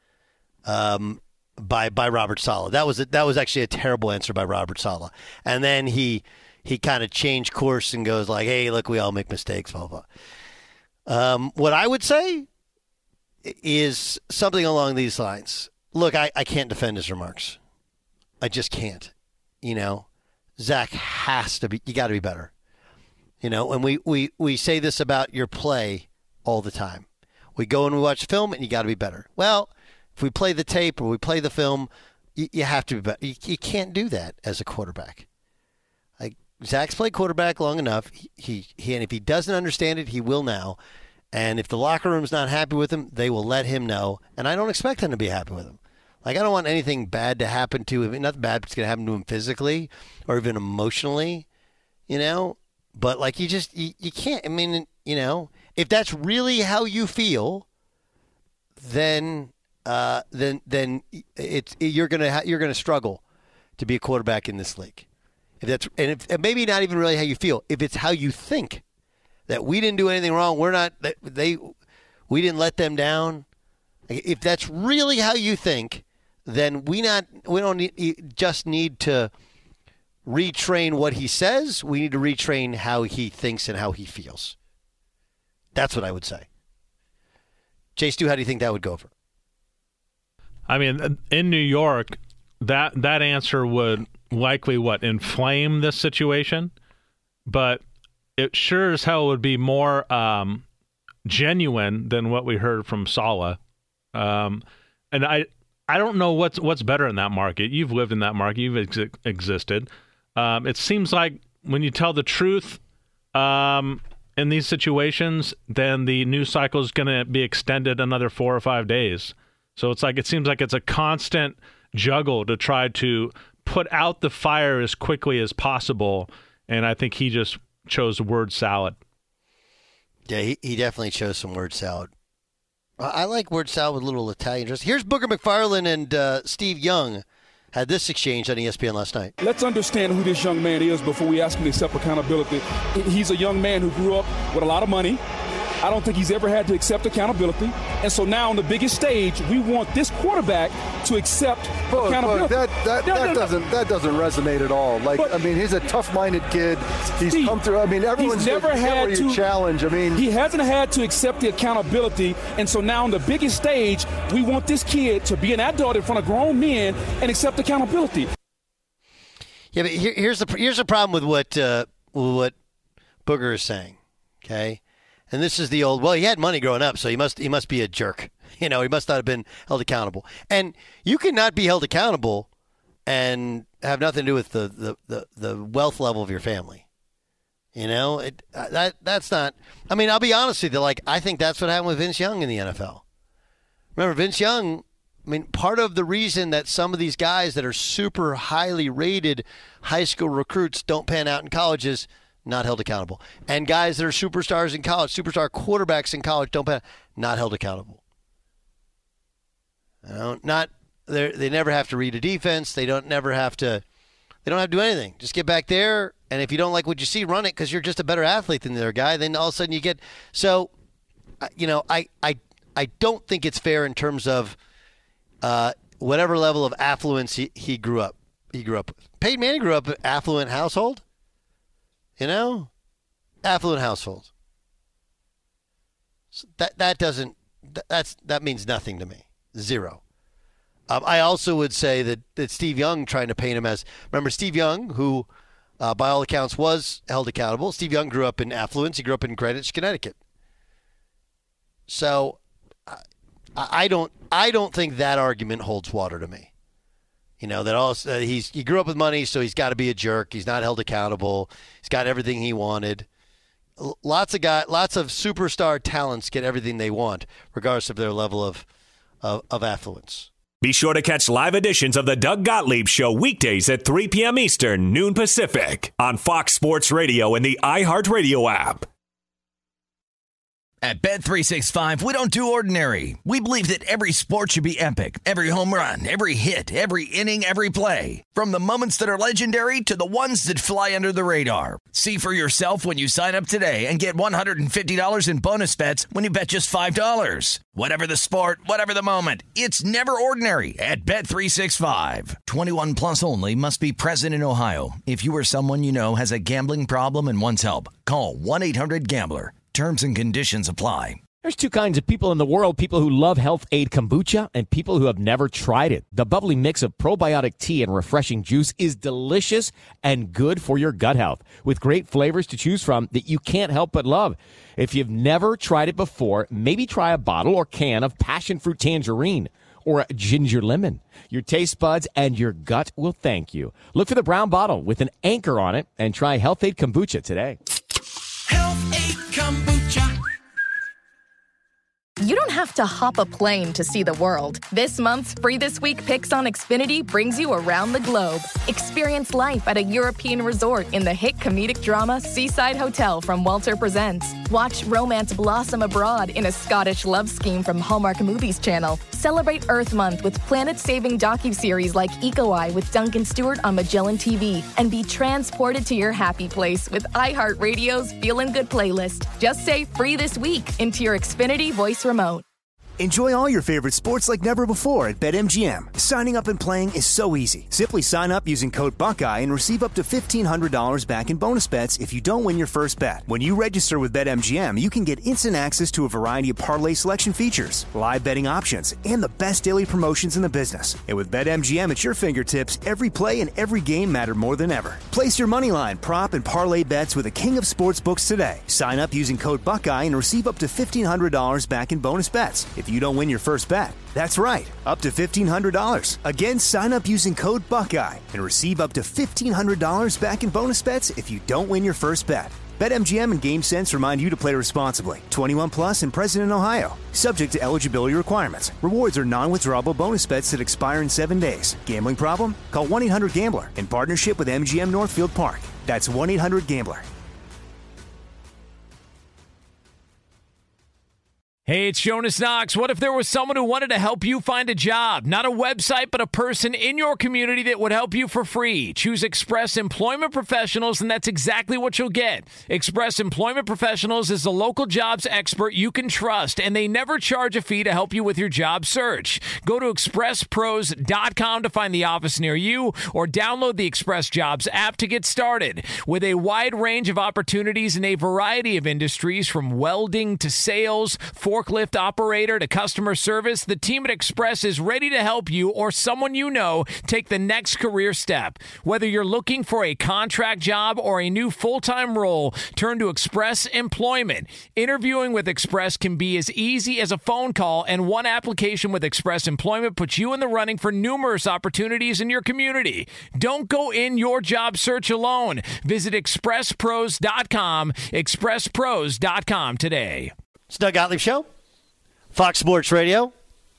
B: by Robert Saleh. That was actually a terrible answer by Robert Saleh. And then he kind of changed course and goes like, "Hey, look, we all make mistakes." Blah blah. What I would say is something along these lines. Look, I can't defend his remarks. I just can't. Zach has to be. You got to be better. And we say this about your play all the time. We go and we watch film, and you got to be better. Well, if we play the tape or we play the film, you have to be better. You can't do that as a quarterback. Zach's played quarterback long enough. And if he doesn't understand it, he will now. And if the locker room's not happy with him, they will let him know. And I don't expect them to be happy with him. I don't want anything bad to happen to him. Nothing bad that's going to happen to him physically or even emotionally, But you can't. If that's really how you feel, then you're gonna struggle to be a quarterback in this league. If maybe not even really how you feel. If it's how you think that we didn't do anything wrong, we didn't let them down. If that's really how you think, then we don't just need to retrain what he says. We need to retrain how he thinks and how he feels. That's what I would say. Jay Stu, how do you think that would go over?
H: In New York, that answer would likely inflame this situation, but it sure as hell would be more genuine than what we heard from Saleh. And I don't know what's better in that market. You've lived in that market. You've existed. It seems like when you tell the truth in these situations, then the news cycle is going to be extended another 4 or 5 days. So it seems like it's a constant juggle to try to put out the fire as quickly as possible. And I think he just chose word salad.
B: Yeah, he definitely chose some word salad. I like word salad with a little Italian dress. Here's Booger McFarland and Steve Young had this exchange on ESPN last night.
S: Let's understand who this young man is before we ask him to accept accountability. He's a young man who grew up with a lot of money. I don't think he's ever had to accept accountability. And so now on the biggest stage, we want this quarterback to accept accountability.
T: That doesn't resonate at all. He's a tough-minded kid. He's come through. Everyone's
S: never had to
T: challenge.
S: He hasn't had to accept the accountability. And so now on the biggest stage, we want this kid to be an adult in front of grown men and accept accountability.
B: Yeah, but here's the problem with what Booger is saying. Okay, and this is the old. Well, he had money growing up, so he must be a jerk. He must not have been held accountable. And you cannot be held accountable and have nothing to do with the wealth level of your family. That's not. I'll be honest with you. I think that's what happened with Vince Young in the NFL. Remember, Vince Young. Part of the reason that some of these guys that are super highly rated high school recruits don't pan out in college is not held accountable. And guys that are superstars in college, superstar quarterbacks in college don't pan out, not held accountable. They never have to read a defense. They don't have to do anything. Just get back there, and if you don't like what you see, run it because you're just a better athlete than the other guy. Then all of a sudden you get so. I don't think it's fair in terms of. Whatever level of affluence he grew up with. Peyton Manning grew up in an affluent household. Affluent household. So that means nothing to me. Zero. I also would say that Steve Young trying to paint him as, remember Steve Young, who by all accounts was held accountable. Steve Young grew up in affluence. He grew up in Greenwich, Connecticut. So I don't think that argument holds water to me. He grew up with money, so he's got to be a jerk. He's not held accountable. He's got everything he wanted. Lots of superstar talents get everything they want, regardless of their level of affluence.
F: Be sure to catch live editions of the Doug Gottlieb Show weekdays at 3 p.m. Eastern, noon Pacific, on Fox Sports Radio and the iHeartRadio app.
A: At Bet365, we don't do ordinary. We believe that every sport should be epic. Every home run, every hit, every inning, every play. From the moments that are legendary to the ones that fly under the radar. See for yourself when you sign up today and get $150 in bonus bets when you bet just $5. Whatever the sport, whatever the moment, it's never ordinary at Bet365. 21 plus only. Must be present in Ohio. If you or someone you know has a gambling problem and wants help, call 1-800-GAMBLER. Terms and conditions apply.
L: There's two kinds of people in the world, people who love Health Aid Kombucha and people who have never tried it. The bubbly mix of probiotic tea and refreshing juice is delicious and good for your gut health, with great flavors to choose from that you can't help but love. If you've never tried it before, maybe try a bottle or can of passion fruit tangerine or ginger lemon. Your taste buds and your gut will thank you. Look for the brown bottle with an anchor on it and try Health Aid Kombucha today.
M: Health Aid Kombucha.
C: You don't have to hop a plane to see the world. This month's Free This Week Picks on Xfinity brings you around the globe. Experience life at a European resort in the hit comedic drama Seaside Hotel from Walter Presents. Watch romance blossom abroad in a Scottish love scheme from Hallmark Movies Channel. Celebrate Earth Month with planet-saving docuseries like Eco Eye with Duncan Stewart on Magellan TV. And be transported to your happy place with iHeartRadio's Feelin' Good playlist. Just say Free This Week into your Xfinity voice remote.
D: Enjoy all your favorite sports like never before at BetMGM. Signing up and playing is so easy. Simply sign up using code Buckeye and receive up to $1,500 back in bonus bets if you don't win your first bet. When you register with BetMGM, you can get instant access to a variety of parlay selection features, live betting options, and the best daily promotions in the business. And with BetMGM at your fingertips, every play and every game matter more than ever. Place your moneyline, prop, and parlay bets with the king of sportsbooks today. Sign up using code Buckeye and receive up to $1,500 back in bonus bets if you don't win your first bet. That's right, up to $1,500. Again, sign up using code Buckeye and receive up to $1,500 back in bonus bets if you don't win your first bet. BetMGM and GameSense remind you to play responsibly. 21 plus and present in Ohio. Subject to eligibility requirements. Rewards are non-withdrawable bonus bets that expire in 7 days. Gambling problem? Call 1-800-GAMBLER in partnership with MGM Northfield Park. That's 1-800-GAMBLER.
O: Hey, it's Jonas Knox. What if there was someone who wanted to help you find a job? Not a website, but a person in your community that would help you for free. Choose Express Employment Professionals, and that's exactly what you'll get. Express Employment Professionals is the local jobs expert you can trust, and they never charge a fee to help you with your job search. Go to expresspros.com to find the office near you, or download the Express Jobs app to get started. With a wide range of opportunities in a variety of industries, from welding to sales, forklift operator to customer service, the team at Express is ready to help you or someone you know take the next career step. Whether you're looking for a contract job or a new full-time role, turn to Express Employment. Interviewing with Express can be as easy as a phone call, and one application with Express Employment puts you in the running for numerous opportunities in your community. Don't go in your job search alone. Visit expresspros.com, expresspros.com today.
B: It's Doug Gottlieb Show, Fox Sports Radio.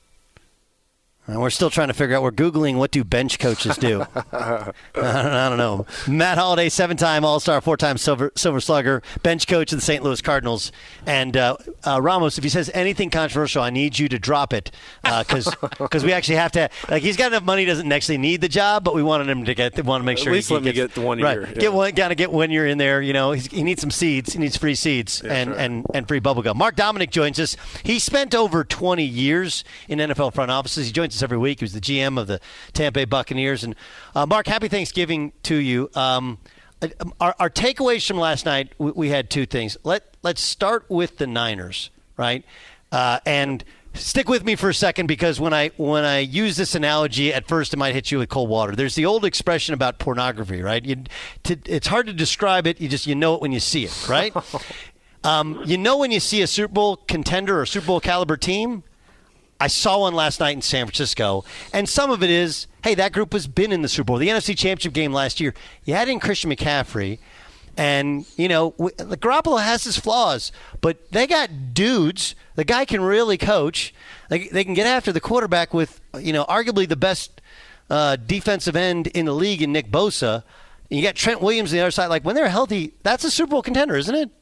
B: And we're still trying to figure out, we're Googling what do bench coaches do. I don't know. Matt Holliday, 7-time All-Star, 4-time Silver Slugger, bench coach of the St. Louis Cardinals. And Ramos, if he says anything controversial, I need you to drop it because we actually have to. Like, he's got enough money, doesn't actually need the job, but we wanted him to want to make sure
G: at least let me get the 1 year.
B: Right. Yeah. Got to get 1 year in there. You know, he needs some seeds. He needs free seeds and free bubblegum. Mark Dominic joins us. He spent over 20 years in NFL front offices. He joins us every week. He was the GM of the Tampa Bay Buccaneers. And Mark, happy Thanksgiving to you. Our takeaways from last night, we had two things. Let's start with the Niners, right? And stick with me for a second, because when I use this analogy, at first it might hit you with cold water. There's the old expression about pornography, right? It's hard to describe it. You know it when you see it, right? You know when you see a Super Bowl contender or Super Bowl caliber team. I saw one last night in San Francisco, and some of it is, hey, that group has been in the Super Bowl. The NFC Championship game last year, you had in Christian McCaffrey, and, you know, Garoppolo has his flaws, but they got dudes. The guy can really coach. They can get after the quarterback with, you know, arguably the best defensive end in the league in Nick Bosa. And you got Trent Williams on the other side. Like, when they're healthy, that's a Super Bowl contender, isn't it?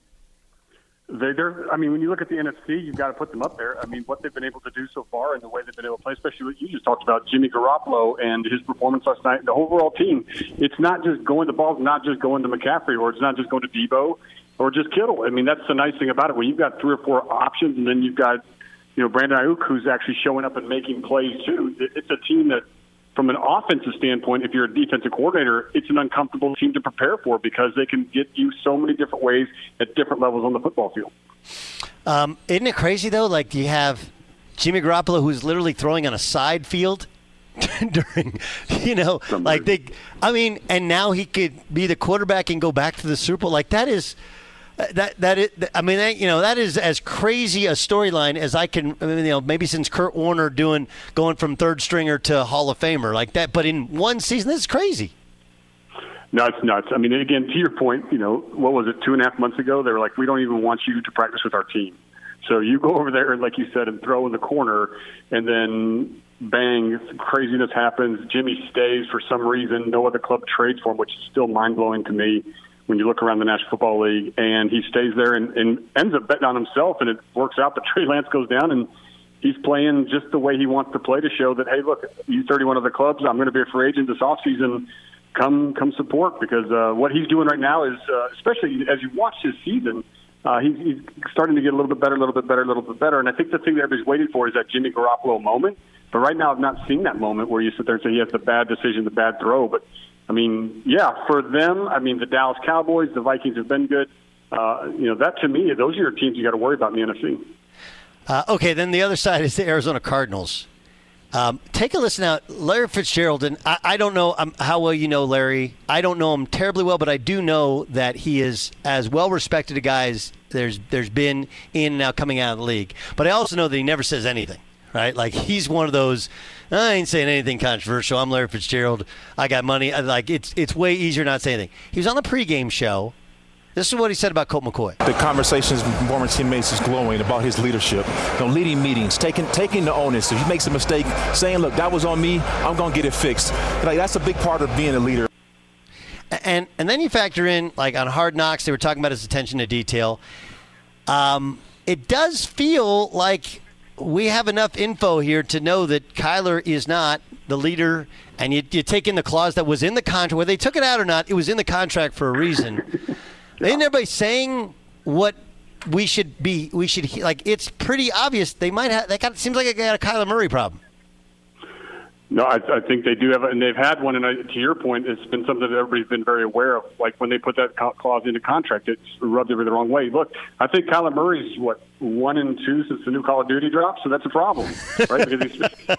U: I mean, when you look at the NFC, you've got to put them up there. I mean, what they've been able to do so far and the way they've been able to play, especially what you just talked about, Jimmy Garoppolo and his performance last night, the overall team, it's not just going the ball's not just going to McCaffrey, or it's not just going to Debo or just Kittle. I mean, that's the nice thing about it. When you've got 3 or 4 options, and then you've got, you know, Brandon Ayuk, who's actually showing up and making plays too. It's a team that, from an offensive standpoint, if you're a defensive coordinator, it's an uncomfortable team to prepare for, because they can get you so many different ways at different levels on the football field.
B: Isn't it crazy, though? Like, you have Jimmy Garoppolo, who's literally throwing on a side field during, you know, like and now he could be the quarterback and go back to the Super Bowl. Like, that is that is as crazy a storyline as I can, you know, maybe since Kurt Warner going from third stringer to Hall of Famer like that. But in one season, this is crazy.
U: No, it's nuts. I mean, again, to your point, you know, what was it, 2.5 months ago? They were like, we don't even want you to practice with our team. So you go over there, like you said, and throw in the corner, and then bang, craziness happens. Jimmy stays for some reason. No other club trades for him, which is still mind-blowing to me when you look around the National Football League. And he stays there and ends up betting on himself, and it works out. But Trey Lance goes down, and he's playing just the way he wants to play, to show that, hey, look, you 31 other clubs, I'm going to be a free agent this offseason. Come support, because what he's doing right now is, especially as you watch his season, he's starting to get a little bit better. And I think the thing that everybody's waiting for is that Jimmy Garoppolo moment. But right now I've not seen that moment where you sit there and say he has the bad decision, the bad throw. But, I mean, yeah, for them, I mean, the Dallas Cowboys, the Vikings have been good. That to me, those are your teams you got to worry about in the NFC.
B: Okay, then the other side is the Arizona Cardinals. Take a listen out. Larry Fitzgerald, and I don't know how well you know Larry. I don't know him terribly well, but I do know that he is as well-respected a guy as there's been in and out coming out of the league. But I also know that he never says anything, right? Like, he's one of those, I ain't saying anything controversial. I'm Larry Fitzgerald. I got money. Like, it's way easier not to say anything. He was on the pregame show. This is what he said about Colt McCoy.
I: The conversations with former teammates is glowing about his leadership. Leading meetings, taking the onus. If he makes a mistake, saying, look, that was on me, I'm going to get it fixed. Like, that's a big part of being a leader. And
B: then you factor in, like, on Hard Knocks, they were talking about his attention to detail. it does feel like we have enough info here to know that Kyler is not the leader, and you take in the clause that was in the contract. Whether they took it out or not, it was in the contract for a reason. Ain't everybody saying what we should like? It's pretty obvious they might have. Seems like they got a Kyler Murray problem.
U: No, I think they do have, and they've had one. And to your point, it's been something that everybody's been very aware of. Like when they put that clause into contract, it's rubbed everybody the wrong way. Look, I think Kyler Murray's 1-2 since the new Call of Duty dropped, so that's a problem, right? Because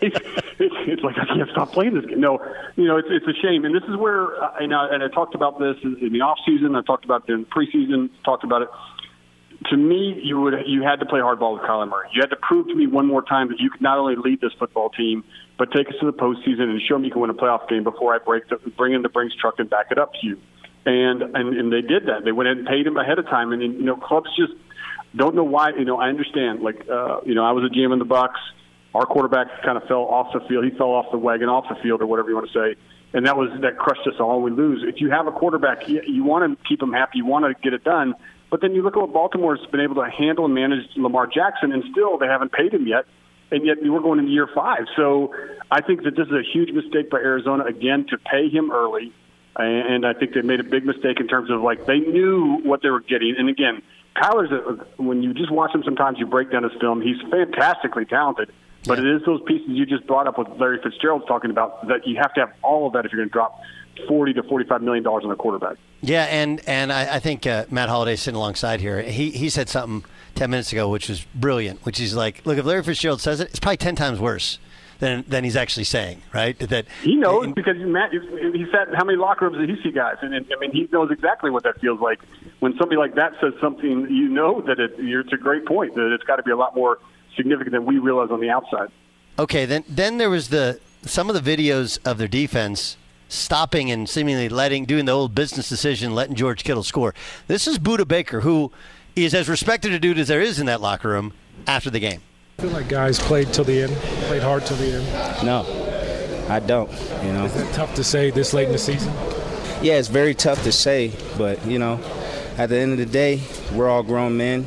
U: it's like I can't stop playing this game. No, it's a shame, and this is where and I talked about this in the off season. I talked about it in preseason. Talked about it. To me, you had to play hardball with Kyler Murray. You had to prove to me one more time that you could not only lead this football team, but take us to the postseason and show me you can win a playoff game before I bring in the Brinks truck and back it up to you. And they did that. They went ahead and paid him ahead of time. And clubs just don't know why. I understand. Like I was a GM in the Bucs. Our quarterback kind of fell off the field. He fell off the wagon, off the field, or whatever you want to say. And that crushed us all. We lose. If you have a quarterback, you want to keep him happy. You want to get it done. But then you look at what Baltimore's been able to handle and manage Lamar Jackson, and still they haven't paid him yet, and yet we're going into year 5. So I think that this is a huge mistake by Arizona, again, to pay him early. And I think they made a big mistake in terms of, like, they knew what they were getting. And, again, Kyler's, when you just watch him sometimes, you break down his film, he's fantastically talented. But it is those pieces you just brought up with Larry Fitzgerald talking about that you have to have all of that if you're going to drop $40 to $45 million on a quarterback.
B: Yeah, and I think Matt Holliday sitting alongside here. He said something 10 minutes ago which was brilliant, which is like, look, if Larry Fitzgerald says it, it's probably 10 times worse than he's actually saying, right? That
U: he knows because he said how many locker rooms did he see guys, and I mean he knows exactly what that feels like when somebody like that says something. That it's a great point that it's got to be a lot more significant than we realize on the outside.
B: Okay, then there was some of the videos of their defense stopping and seemingly doing the old business decision, letting George Kittle score. This is Budda Baker, who is as respected a dude as there is in that locker room after the game.
J: I feel like guys played till the end, played hard till the end.
K: No, I don't.
J: Is that tough to say this late in the season?
K: Yeah, it's very tough to say, but, at the end of the day, we're all grown men.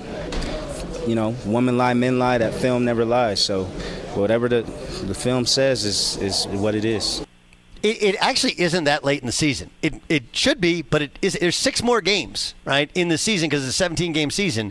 K: Women lie, men lie, that film never lies. So whatever the film says is what it is.
B: It actually isn't that late in the season. It should be, but it is. There's 6 more games, right, in the season because it's a 17-game season.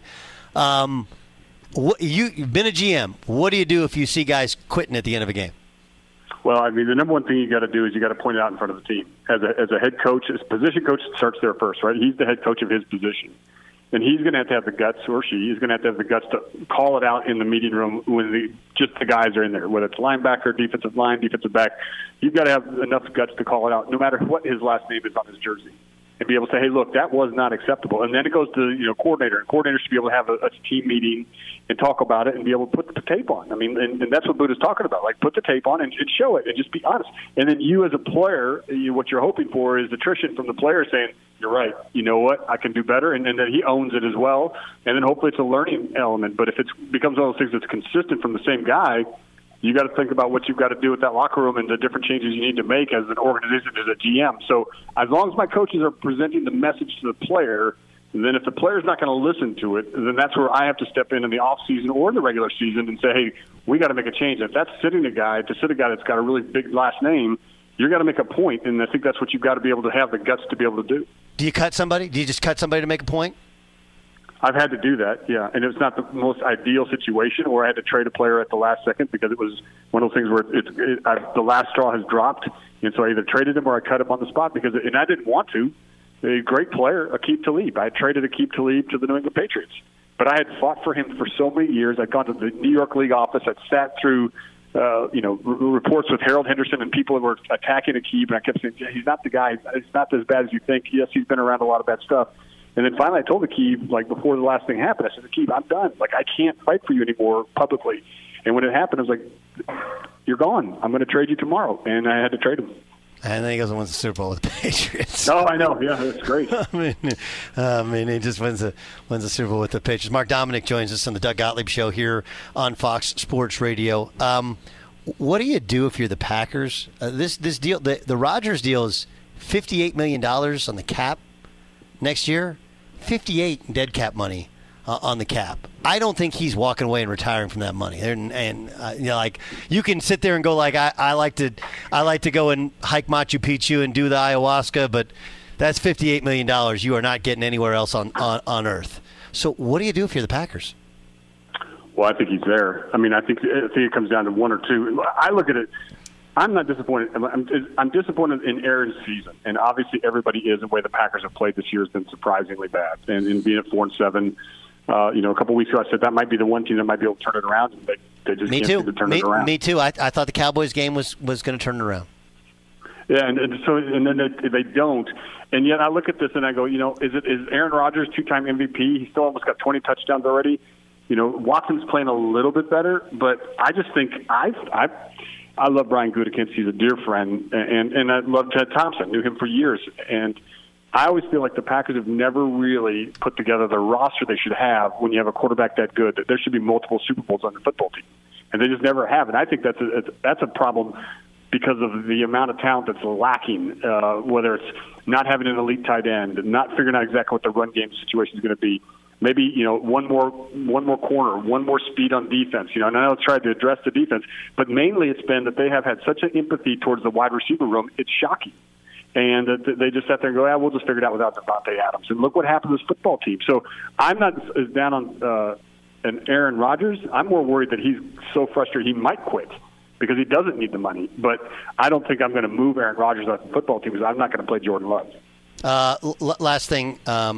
B: You've been a GM. What do you do if you see guys quitting at the end of a game?
U: Well, I mean, the number one thing you got to do is you got to point it out in front of the team. As a head coach, as position coach starts there first, right? He's the head coach of his position. And he's going to have the guts, or she is going to have the guts to call it out in the meeting room when just the guys are in there, whether it's linebacker, defensive line, defensive back. You've got to have enough guts to call it out, no matter what his last name is on his jersey, and be able to say, hey, look, that was not acceptable. And then it goes to coordinator. And coordinators should be able to have a team meeting and talk about it and be able to put the tape on. I mean, and that's what Budda's talking about. Like, put the tape on and show it and just be honest. And then you as a player, what you're hoping for is attrition from the player saying, you're right, you know what, I can do better. And then he owns it as well. And then hopefully it's a learning element. But if it becomes one of those things that's consistent from the same guy, you got to think about what you've got to do with that locker room and the different changes you need to make as an organization, as a GM. So as long as my coaches are presenting the message to the player, then if the player's not going to listen to it, then that's where I have to step in the off season or in the regular season and say, hey, we got to make a change. If that's sitting a guy that's got a really big last name, you got to make a point, and I think that's what you've got to be able to have the guts to be able to do.
B: Do you cut somebody? Do you just cut somebody to make a point?
U: I've had to do that, yeah. And it's not the most ideal situation, or I had to trade a player at the last second because it was one of those things where the last straw has dropped, and so I either traded him or I cut him on the spot and I didn't want to. A great player, Aqib Talib. I traded Aqib Talib to the New England Patriots. But I had fought for him for so many years. I'd gone to the New York League office. I'd sat through reports with Harold Henderson and people who were attacking Aqib, and I kept saying, he's not the guy. It's not as bad as you think. Yes, he's been around a lot of bad stuff. And then finally I told Aqib, before the last thing happened, I said, Aqib, I'm done. I can't fight for you anymore publicly. And when it happened, I was like, you're gone. I'm going to trade you tomorrow. And I had to trade him.
B: And then he goes and wins the Super Bowl with the Patriots.
U: Oh, I know. Yeah, that's great.
B: I mean, he just wins the Super Bowl with the Patriots. Mark Dominic joins us on the Doug Gottlieb Show here on Fox Sports Radio. What do you do if you're the Packers? This deal, the Rodgers deal is $58 million on the cap next year. 58 dead cap money. on the cap. I don't think he's walking away and retiring from that money. Like you can sit there and go like I like to go and hike Machu Picchu and do the ayahuasca, but that's $58 million you are not getting anywhere else on earth. So what do you do if you're the Packers?
U: Well, I think he's there. I mean, I think it comes down to one or two. I look at it. I'm not disappointed. I'm disappointed in Aaron's season, and obviously everybody is. The way the Packers have played this year has been surprisingly bad. And in being at 4-7, a couple weeks ago I said that might be the one team that might be able to turn it around, and they just can't seem to turn it around. Me
B: too. I thought the Cowboys game was going to turn it around.
U: Yeah, and then they don't. And yet I look at this and I go, is Aaron Rodgers 2-time MVP? He still almost got 20 touchdowns already. Watson's playing a little bit better, but I just think I love Brian Gutekunst. He's a dear friend, and I love Ted Thompson. Knew him for years, and I always feel like the Packers have never really put together the roster they should have when you have a quarterback that good. That there should be multiple Super Bowls on the football team, and they just never have. And I think that's a problem because of the amount of talent that's lacking. Whether it's not having an elite tight end, not figuring out exactly what the run game situation is going to be. Maybe, one more corner, one more speed on defense. And I know it's tried to address the defense, but mainly it's been that they have had such an empathy towards the wide receiver room, it's shocking. And they just sat there and go, we'll just figure it out without Devontae Adams. And look what happened to this football team. So I'm not as down on an Aaron Rodgers. I'm more worried that he's so frustrated he might quit because he doesn't need the money. But I don't think I'm going to move Aaron Rodgers off the football team because I'm not going to play Jordan Love.
B: Last thing.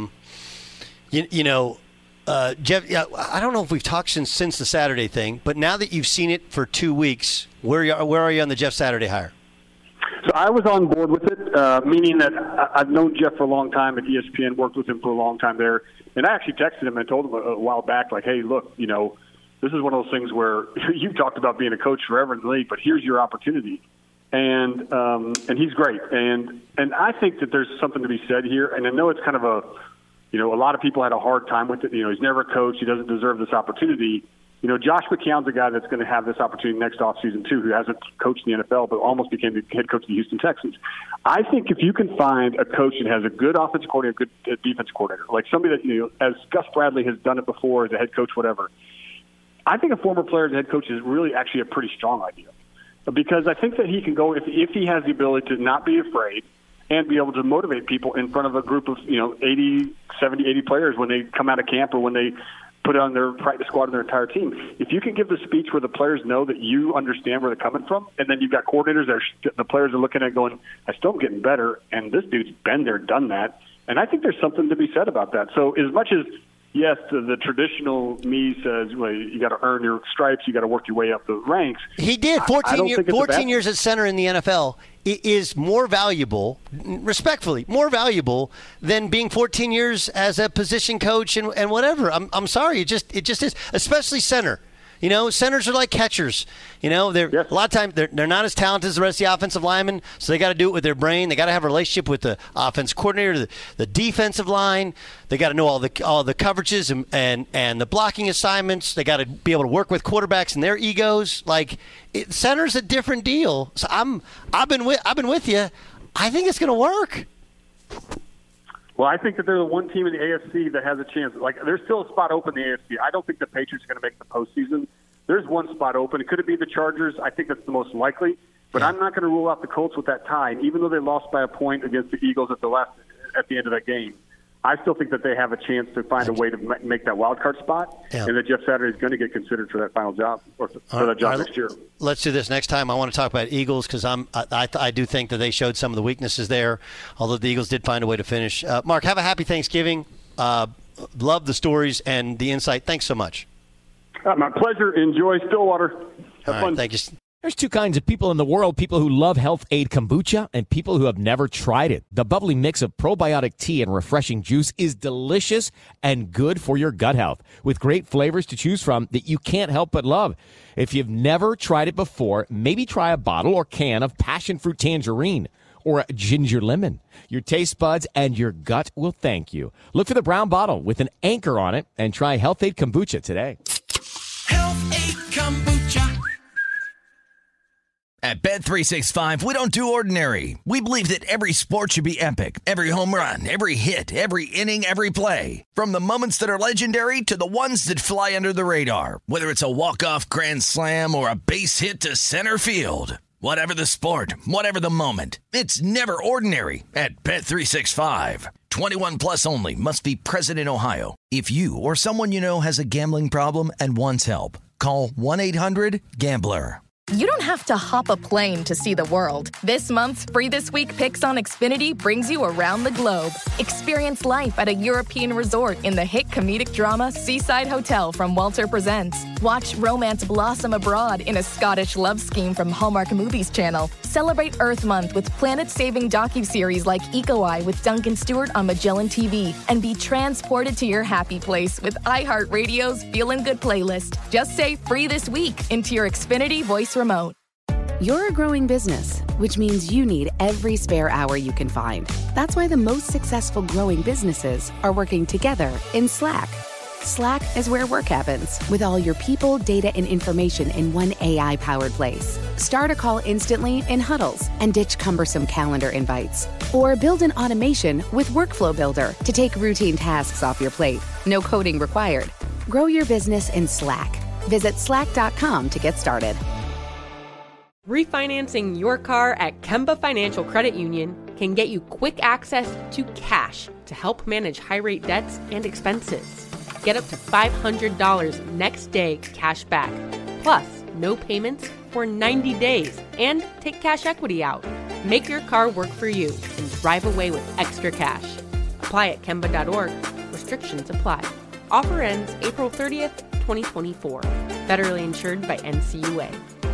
B: Jeff, I don't know if we've talked since the Saturday thing, but now that you've seen it for 2 weeks, where are you on the Jeff Saturday hire?
U: So I was on board with it, meaning that I've known Jeff for a long time at ESPN, worked with him for a long time there, and I actually texted him and told him a while back, like, hey, look, this is one of those things where you've talked about being a coach forever in the league, but here's your opportunity. And he's great. And I think that there's something to be said here, and I know it's kind of a lot of people had a hard time with it. He's never coached. He doesn't deserve this opportunity. Josh McCown's a guy that's going to have this opportunity next offseason, too, who hasn't coached in the NFL but almost became the head coach of the Houston Texans. I think if you can find a coach that has a good offensive coordinator, a good defensive coordinator, like somebody that, as Gus Bradley has done it before as a head coach, whatever, I think a former player as a head coach is really actually a pretty strong idea. Because I think that he can go, if he has the ability to not be afraid, and be able to motivate people in front of a group of 80 players when they come out of camp or when they put on their practice squad and their entire team. If you can give the speech where the players know that you understand where they're coming from, and then you've got coordinators that the players are looking at going, I still am getting better, and this dude's been there, done that. And I think there's something to be said about that. So as much as, yes, the traditional me says, well, you got to earn your stripes, you got to work your way up the ranks.
B: He did. 14 years at center in the NFL is more valuable, respectfully, more valuable than being 14 years as a position coach and whatever. I'm sorry, it just is, especially center. Centers are like catchers. They're a lot of times they're not as talented as the rest of the offensive linemen, so they got to do it with their brain. They got to have a relationship with the offense coordinator, the defensive line. They got to know all the coverages and the blocking assignments. They got to be able to work with quarterbacks and their egos. Center's a different deal. So I've been with you. I think it's going to work.
U: Well, I think that they're the one team in the AFC that has a chance. There's still a spot open in the AFC. I don't think the Patriots are going to make the postseason. There's one spot open. It could be the Chargers. I think that's the most likely. But I'm not going to rule out the Colts with that tie, even though they lost by a point against the Eagles at the end of that game. I still think that they have a chance to find a way to make that wild card spot, and that Jeff Saturday is going to get considered for that final job or for that job next year.
B: Let's do this next time. I want to talk about Eagles because I do think that they showed some of the weaknesses there, although the Eagles did find a way to finish. Mark, have a happy Thanksgiving. Love the stories and the insight. Thanks so much.
U: My pleasure. Enjoy Stillwater. Have fun.
B: Thank you.
L: There's two kinds of people in the world, people who love Health Aid Kombucha and people who have never tried it. The bubbly mix of probiotic tea and refreshing juice is delicious and good for your gut health, with great flavors to choose from that you can't help but love. If you've never tried it before, maybe try a bottle or can of passion fruit tangerine or a ginger lemon. Your taste buds and your gut will thank you. Look for the brown bottle with an anchor on it and try Health Aid Kombucha today.
M: Health Aid Kombucha.
A: At Bet365, we don't do ordinary. We believe that every sport should be epic. Every home run, every hit, every inning, every play. From the moments that are legendary to the ones that fly under the radar. Whether it's a walk-off grand slam or a base hit to center field. Whatever the sport, whatever the moment. It's never ordinary at Bet365. 21 plus only. Must be present in Ohio. If you or someone you know has a gambling problem and wants help, call 1-800-GAMBLER.
C: You don't have to hop a plane to see the world. This month's Free This Week Picks on Xfinity brings you around the globe. Experience life at a European resort in the hit comedic drama Seaside Hotel from Walter Presents. Watch romance blossom abroad in a Scottish love scheme from Hallmark Movies Channel. Celebrate Earth Month with planet-saving docuseries like Eco Eye with Duncan Stewart on Magellan TV. And be transported to your happy place with iHeartRadio's Feelin' Good playlist. Just say Free This Week into your Xfinity voice remote.
E: You're a growing business, which means you need every spare hour you can find. That's why the most successful growing businesses are working together in Slack. Slack is where work happens, with all your people, data, and information in one AI-powered place. Start a call instantly in huddles and ditch cumbersome calendar invites. Or build an automation with Workflow Builder to take routine tasks off your plate. No coding required. Grow your business in Slack. Visit slack.com to get started.
V: Refinancing your car at Kemba Financial Credit Union can get you quick access to cash to help manage high-rate debts and expenses. Get up to $500 next day cash back, plus no payments for 90 days, and take cash equity out. Make your car work for you and drive away with extra cash. Apply at Kemba.org. Restrictions apply. Offer ends April 30th, 2024. Federally insured by NCUA.